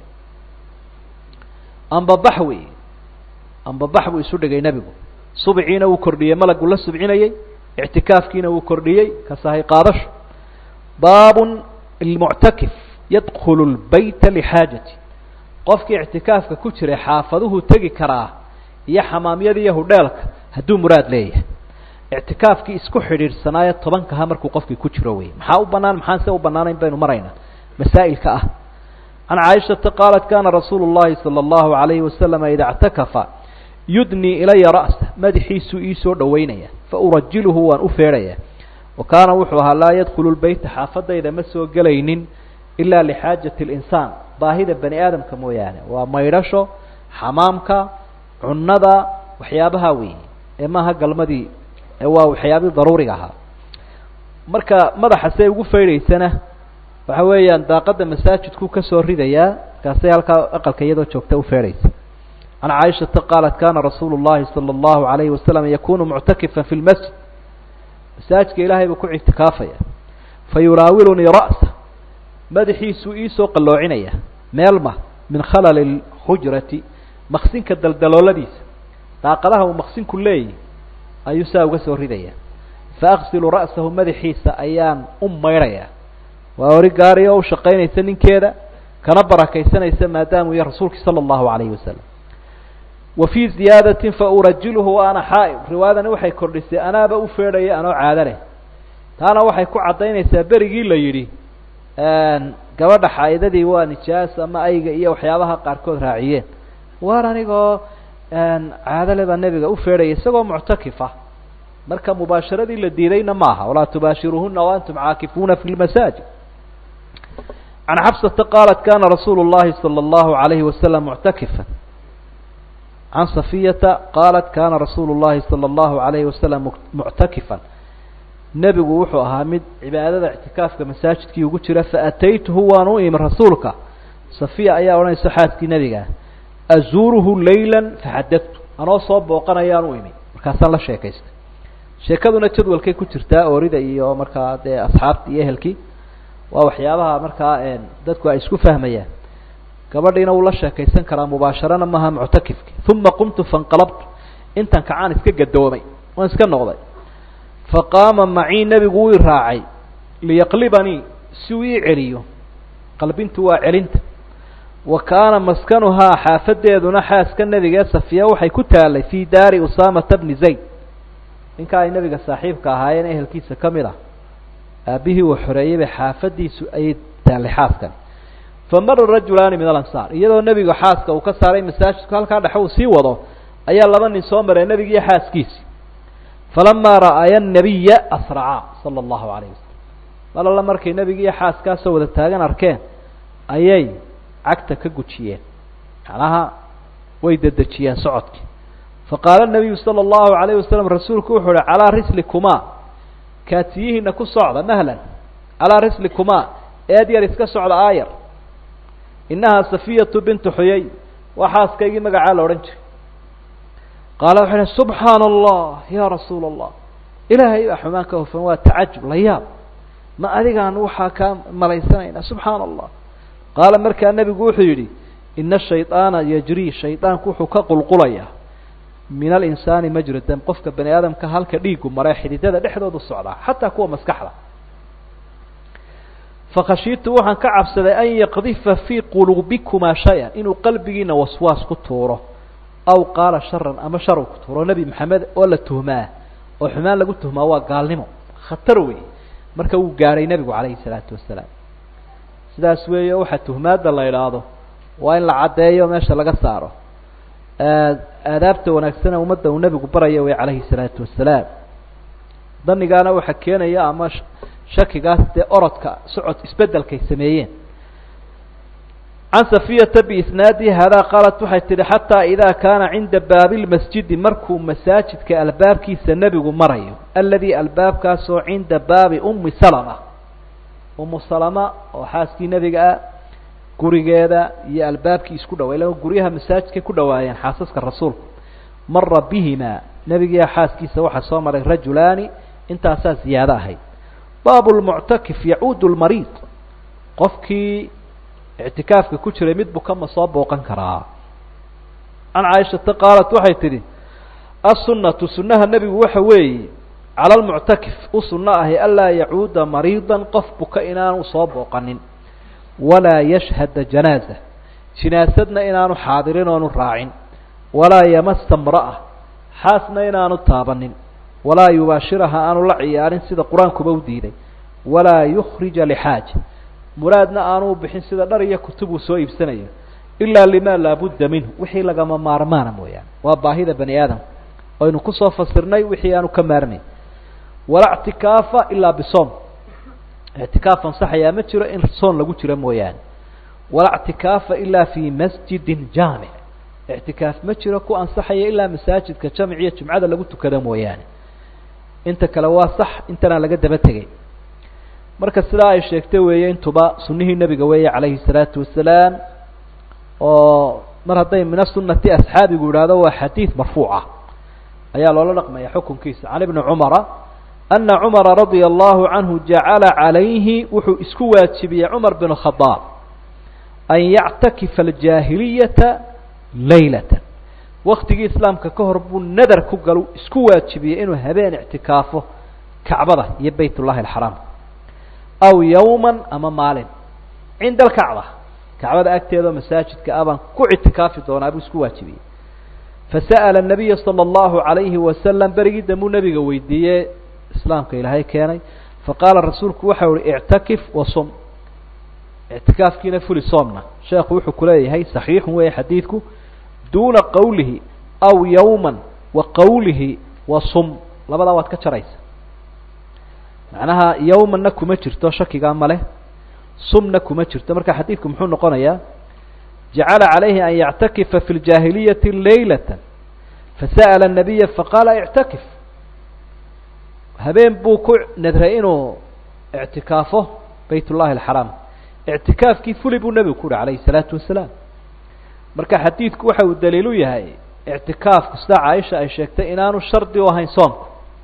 ambabax wey ambabax buu isu dhigay nebigu subciina wuu kordhiyey malagu la subcinayey ictikaafkiina wuu kordhiyey kasahay qaadasho baabun ilmuctakif yadkulu lbayta lixaajati qofkii ictikaafka ku jiray xaafaduhu tegi karaa iyo xamaamyada iyo hudheelka hadduu muraad leeyahay ictikaafkii isku xidhiidhsanaayo tobankaha markuu qofkii ku jiro wey maxaa u banaan maxaan se u banaanayn baynu maraynaa masaa'ilka ah عن عائشة قالت كان رسول الله صلى الله عليه وسلم إذا اعتكف يدني إلي رأسه مدحيس إيسو دوينيا فأرجله وأن أفيريا وكان وحوها لا يدخل البيت حافظ إذا مسوا قلين إلا لحاجة الإنسان باهدة بني آدم كمويانه وميرشو حمامك عندا وحيابها وي إما هقل مدي هو وحيابي ضروري لها marka madaxa say ugu feereysana waxa weeyaan daaqada masaajidku ka soo ridaya kaasay halka aqalka iyadoo joogta u feereysa ana Aisha qaalat kana rasuulullaahi sallallahu alayhi wasallam yakunu mu'takifan fil masjid masaajidka ilaahay buu ku i'tikaafaya fayuraawiluni ra'sa madaxiisu iisoo qaloocinaya meelma min khalal al hujrati maqsinka daldalooladiisa daaqadaha uu maqsinku leeyahay ayuu saa uga soo ridaya فأغسل رأسه مدحيسا أيام أم ميريا وأوري قاريا وشقين يسنين كذا كنبرا كيسان يسمى مادام يا رسولك صلى الله عليه وسلم وفي زيادة فأرجله وأنا حائب رواية نوحي كردسي أنا بأفيري أنا عادله أنا وحي كعطين يسابرقي لا يري قبض حائدة ديوان الشاس أما أي إيا وحيابها قاركود راعيين وانا نيقو عادله بالنبي أفيري يساقو معتكفة marka mubaasharadii la diidayna maaha wala tubashiruhunna wa antum aakifuna fi almasajid an Hafsa qalat kana rasulullah sallallahu alayhi wasallam mu'takifan an Safiyata qalat kana rasulullah sallallahu alayhi wasallam mu'takifan nabigu wuxuu ahaa mid cibaadada i'tikaafka masaajidkii ugu jira fa ataytuhu wa anu im rasuulka Safiya ayaa oranaysa xaaskii nabiga azuruhu laylan fahadathu anoo soo booqanayaan u imi markaas la sheekaystay sheekaduna jadwalkay ku jirtaa oorida iyo markaa de asxaabta iyo ehelkii waa waxyaabaha markaa een dadku ay isku fahmayaan gabadhiina uu la sheekaysan karaa mubaasharana maha mu'takifki thumma qumtu fanqalabtu intan kacaan iska gadoomay waan iska noqday faqama ma'i nabigu uu raacay liyaqlibani suwi celiyo qalbintu waa celinta wa kana maskanuha xaafadeeduna xaaska nabiga Safiya waxay ku taalay fi daari Usama ibn Zayd inka ay nabiga saaxiibka ahaayeen ehelkiisa kamida abihi wa xurayba xaafadiisu ay taalixaaskan famar rajulani min al-ansar iyadoo nabiga xaaska uu ka saaray masaajidka halka dhaxo si wado ayaa laba nin soo maray nabiga iyo xaaskiisa falamma ra'aya an-nabiyya asra'a sallallahu alayhi wasallam wala markay nabiga iyo xaaska soo wada taagan arkeen ayay cagta ka gujiyeen xalaha way dadajiyeen socodkii فقال النبي صلى الله عليه وسلم رسولك وحول على رسلكما كاتيهن كصعد مهلا على رسلكما ادي رسك صعد آير إنها صفية بنت حيي وحاسك يجي مقعال ورنج قال وحنا سبحان الله يا رسول الله إلهي أحماك وفنوا تعجب لياب ما أدري عن وحا كام مليسين سبحان الله قال مركا النبي قوحي إن الشيطان يجري الشيطان كوحو كقلقليا من الإنسان مجرى الدم قفك بني آدم كهالك ديكم مراحل دادا دحدود الصعدة حتى كوا مسكحلة فخشيت وحن كعب سلا أن يقذف في قلوبكما شيئا إنه قلبنا وسواس كتوره أو قال شرا أما شر كتوره نبي محمد ولا تهماه وحمان لقول تهماه وقال لهم خطروي مركو قاري نبي عليه الصلاة والسلام سدا سوية وحد تهمات الله يلاده وإن لعدايا وماشى لقى صاره آدابته ونكسنا ومده والنبي قبريه عليه الصلاة والسلام ضني قانا وحكينا يا أما شكي قاسد أردك سعود اسبدل كيسميين عن صفية بإسنادي هذا قالت وحيت حتى إذا كان عند باب المسجد مركو مساجد كالباب كيس النبي قمريه الذي الباب كاسو عند باب أم سلمة أم سلمة وحاسكي نبي قال gurigeeda iyo albaabkii isku dhaweeyay guriyaha masaajidka ku dhawaayeen xaasaska rasuulku marra bihima nabiga xaaskiisa waxa soo maray rajulaani inta asaas ziyaada ahayd baabul mu'takif yaudu al marid qofkii i'tikaafka ku jiray mid buka ma soo booqan karaa an Aisha qaalat waxay tiri as-sunnatu sunnaha nabigu waxa weey ala al mu'takif usunnaha alla yauda maridan qof buka inaan soo booqanin ولا يشهد جنازة جنازتنا إنانو حاضرين ونراعين ولا يمس امرأة حاسنا إنانو تابنين ولا يباشرها أنو لعيان سيدا قرآن كبوديني ولا يخرج لحاجة muraadna aanu bixin sida dhar iyo kutub uu soo iibsanayo ilaa lima laabudda minhu wixii lagama maarmaana mooyaane waa baahida bani aadam aynu kusoo fasirnay wixii aanu ka maarnayn walaa ictikaafa ilaa bisoom ictikaaf ansaxayaa ma jiro in soon lagu jiro mooyaane walaa ictikaafa ilaa fi masjidin jaamic ictikaaf ma jiro ku ansaxaya ilaa masaajidka jamciyo jumcada lagu tukado mooyaane inta kale waa sax intana laga daba tegay marka sidaa ay sheegtay weeye intuba sunnihii nebiga weeye calayhi الsalaatu wasalaam oo mar hadday min asunati asxaabigu yidhaahdo waa xadiid marfuuca ayaa loola dhaqmaya xukunkiisa can ibni cumara ana cumara radia allahu canhu jacala calayhi wuxuu isku waajibiyey cumar bin khadaab an yactakifa aljaahiliyata laylatan waktigii islaamka ka hor buu nadar ku galo isku waajibiyey inuu habeen ictikaafo kacbada iyo bayt ullahi alxaraam aw yawma ama maalin cinda alkacba kacbada agteeda masaajidka ah baan ku ictikaafi doonaa buu isku waajibiyey fasa'ala الnabiya salى اllahu عalayhi wasalam berigii dambuu nebiga weydiiyey islaamka ilaahay keenay faqaala rasuulku waxau uhi ictakif wasum ictikaafkiina fuli soomna sheekhu wuxuu kuleeyahay صaxiixun weeye xadiidku duuna qawlihi aw yawma wa qawlihi wasum labadaa waad ka jaraysa macnaha yawmanna kuma jirto shakigaa male sumna kuma jirto marka xadiidku muxuu noqonayaa jacala calayhi an yactakifa fi ljaahiliyati laylata fasa'ala الnabiya faqaala ictakif habeen buu ku nadray inuu ictikaafo bayt ullahi alxaraam ictikaafkii fuli buu nebigu ku uhi calayhi الsalaatu wasalaam marka xadiidku waxa uu daliil u yahay ictikaafku sida caaisha ay sheegtay inaanu shardi u ahayn soomku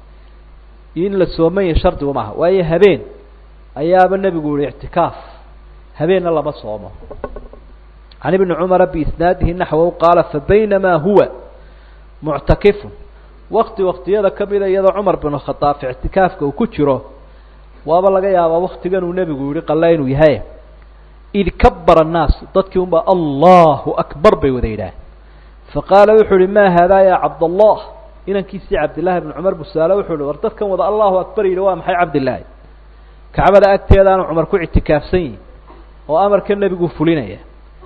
in la soomaya shardigu maaha waayo habeen ayaaba nebigu yihi ictikaaf habeenna lama soomo can ibni cumara biisnaadihi naxwahu qaala fabaynamaa huwa muctakifun wakti waktiyada kamida iyadoo cumar bin khadaab ictikaafka uu ku jiro waaba laga yaabaa waktigan uu nebigu yihi qalla inuu yahay id kabara الnaas dadkii unbaa allahu akbar bay wada yidhaah faqaala wuxuu uhi ma haadaa ya cabdallah inankiisii cabdillahi bn cumar busaale wuxuu hi war dadkan wada allahu akbar yidhi waa maxay cabdillaahi kacbada agteedaanu cumar ku ictikaafsan yihi oo amarka nebigu fulinaya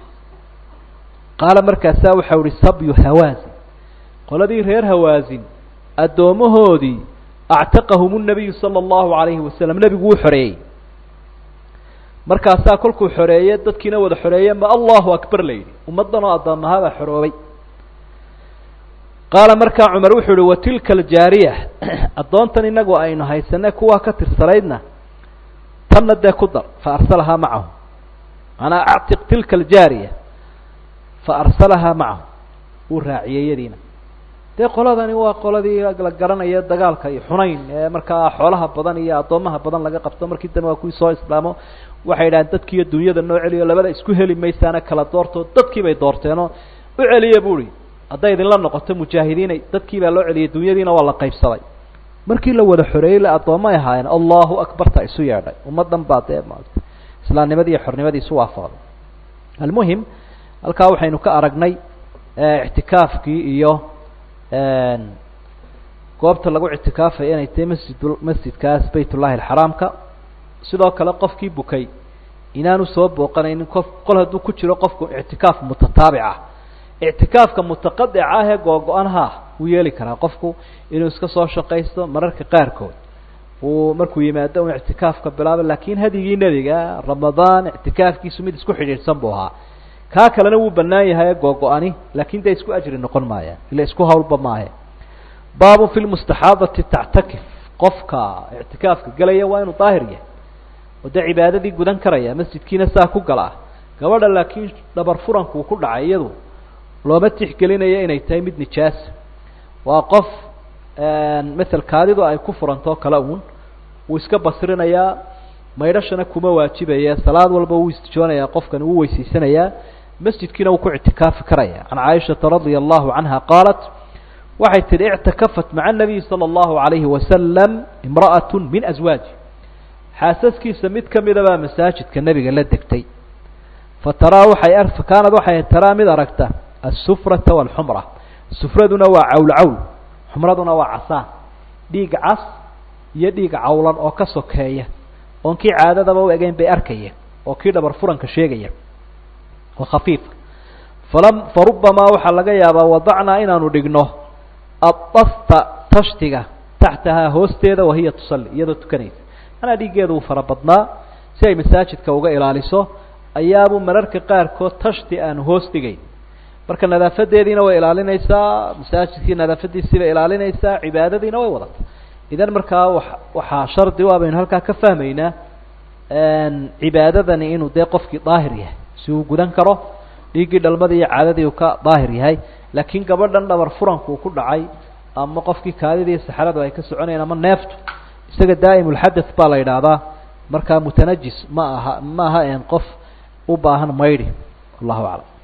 qaala markaasaa waxau ihi sabyu hawaasin qoladii reer hawaasin addoomahoodii actaqahum الnabiyu salى اllahu عalayhi wasalam nebigu wuu xoreeyey markaasaa kolkuu xoreeye dadkiina wada xoreeyeen ba allahu akbar la yidhi ummaddan oo addoomahabaa xoroobay qaala markaa cumar wuxuu uhi watilka aljaariya addoontan inagu aynu haysane kuwaa ka tirsanaydna tanna dee ku dar fa arsalahaa macahu manaa actiq tilka aljaariya fa arsalahaa macahu wuu raaciyey yadiina dee qoladani waa qoladii la garanaya dagaalka iyo xunayn ee markaa xoolaha badan iyo addoomaha badan laga qabto markii dambe waa kuwii soo islaamo waxay yidhahdeen dadkiiyo dunyada noo celiyo labada isku heli maysaana kala doortoo dadkii bay doorteenoo u celiya bu uhi hadday idinla noqoto mujaahidiinay dadkii baa loo celiyay dunyadiina waa la qaybsaday markii la wada xoreeyey la addoomay ahaayeen allahu akbarta isu yeedhay ummaddan baa dee maarata islaamnimadii iyo xornimadii isu waafaqday almuhim halkaa waxaynu ka aragnay ictikaafkii iyo goobta lagu ictikaafaya inay tahay masjid masjidkaas bayt ullahi alxaraamka sidoo kale qofkii bukay inaanu soo booqanaynin qof qol hadduu ku jiro qofku ictikaaf mutataabic ah ictikaafka mutaqadica ah ee googo-an ha wuu yeeli karaa qofku inuu iska soo shaqaysto mararka qaarkood uu markuu yimaado un ictikaafka bilaabo laakin hadigii nebiga ramadaan ictikaafkiisu mid isku xidhiidhsan buu ahaa kaa kalena wuu banaan yahay googo-ani laakin dee isku ajri noqon maayaan ila isku hawlba maahe baabu fi lmustaxaadati tactakif qofka ictikaafka gelaya waa inuu daahir yahay oo dee cibaadadii gudan karaya masjidkiina saa ku galaa gabadha laakiin dhabar furankuu ku dhacay iyadu looma tixgelinayo inay tahay mid nijaasa waa qof masel kaadidu ay ku furantoo kale uun wuu iska basrinayaa maydhashana kuma waajibaya salaad walba wuu istijoonayaa qofkan wuu weysiisanayaa masjidkiina wuu ku ictikaafi karaya can caaishata radia allahu canha qaalat waxay tihi ictakafat maca nabiyi salى اllahu alayhi wasalam imra'at min aswaaji xaasaskiisa mid kamida baa masaajidka nebiga la degtay fataraa waxay kaanad waxay taraa mid aragta asufrata wاlxumra sufraduna waa cawl cawl xumraduna waa casaan dhiig cas iyo dhiig cawlan oo ka sokeeya oon kii caadadaba u egeyn bay arkayeen oo kii dhabar furanka sheegaya oo khafiif falam farubamaa waxaa laga yaabaa wadacnaa inaanu dhigno adasta tashtiga taxtahaa hoosteeda wahiya tusalli iyadoo tukanaysa manaa dhiiggeedu uu fara badnaa si ay masaajidka uga ilaaliso ayaabuu mararka qaarkood tashti aanu hoos dhigayn marka nadaafadeediina way ilaalinaysaa masaajidkii nadaafadiisii bay ilaalinaysaa cibaadadiina way wadata idan markaa wa waxaa shardi u ah baynu halkaa ka fahmaynaa cibaadadani inuu dee qofkii daahir yahay si uu gudan karo dhiiggii dhalmadii iyo caadadii uu ka daahir yahay laakiin gabadhan dhabar furanku uu ku dhacay ama qofkii kaadidii iyo saxaradu ay ka soconayaan ama neeftu isaga daa'imulxadath baa la yidhaahdaa markaa mutanajis ma aha ma aha en qof u baahan maydhi wallahu aclam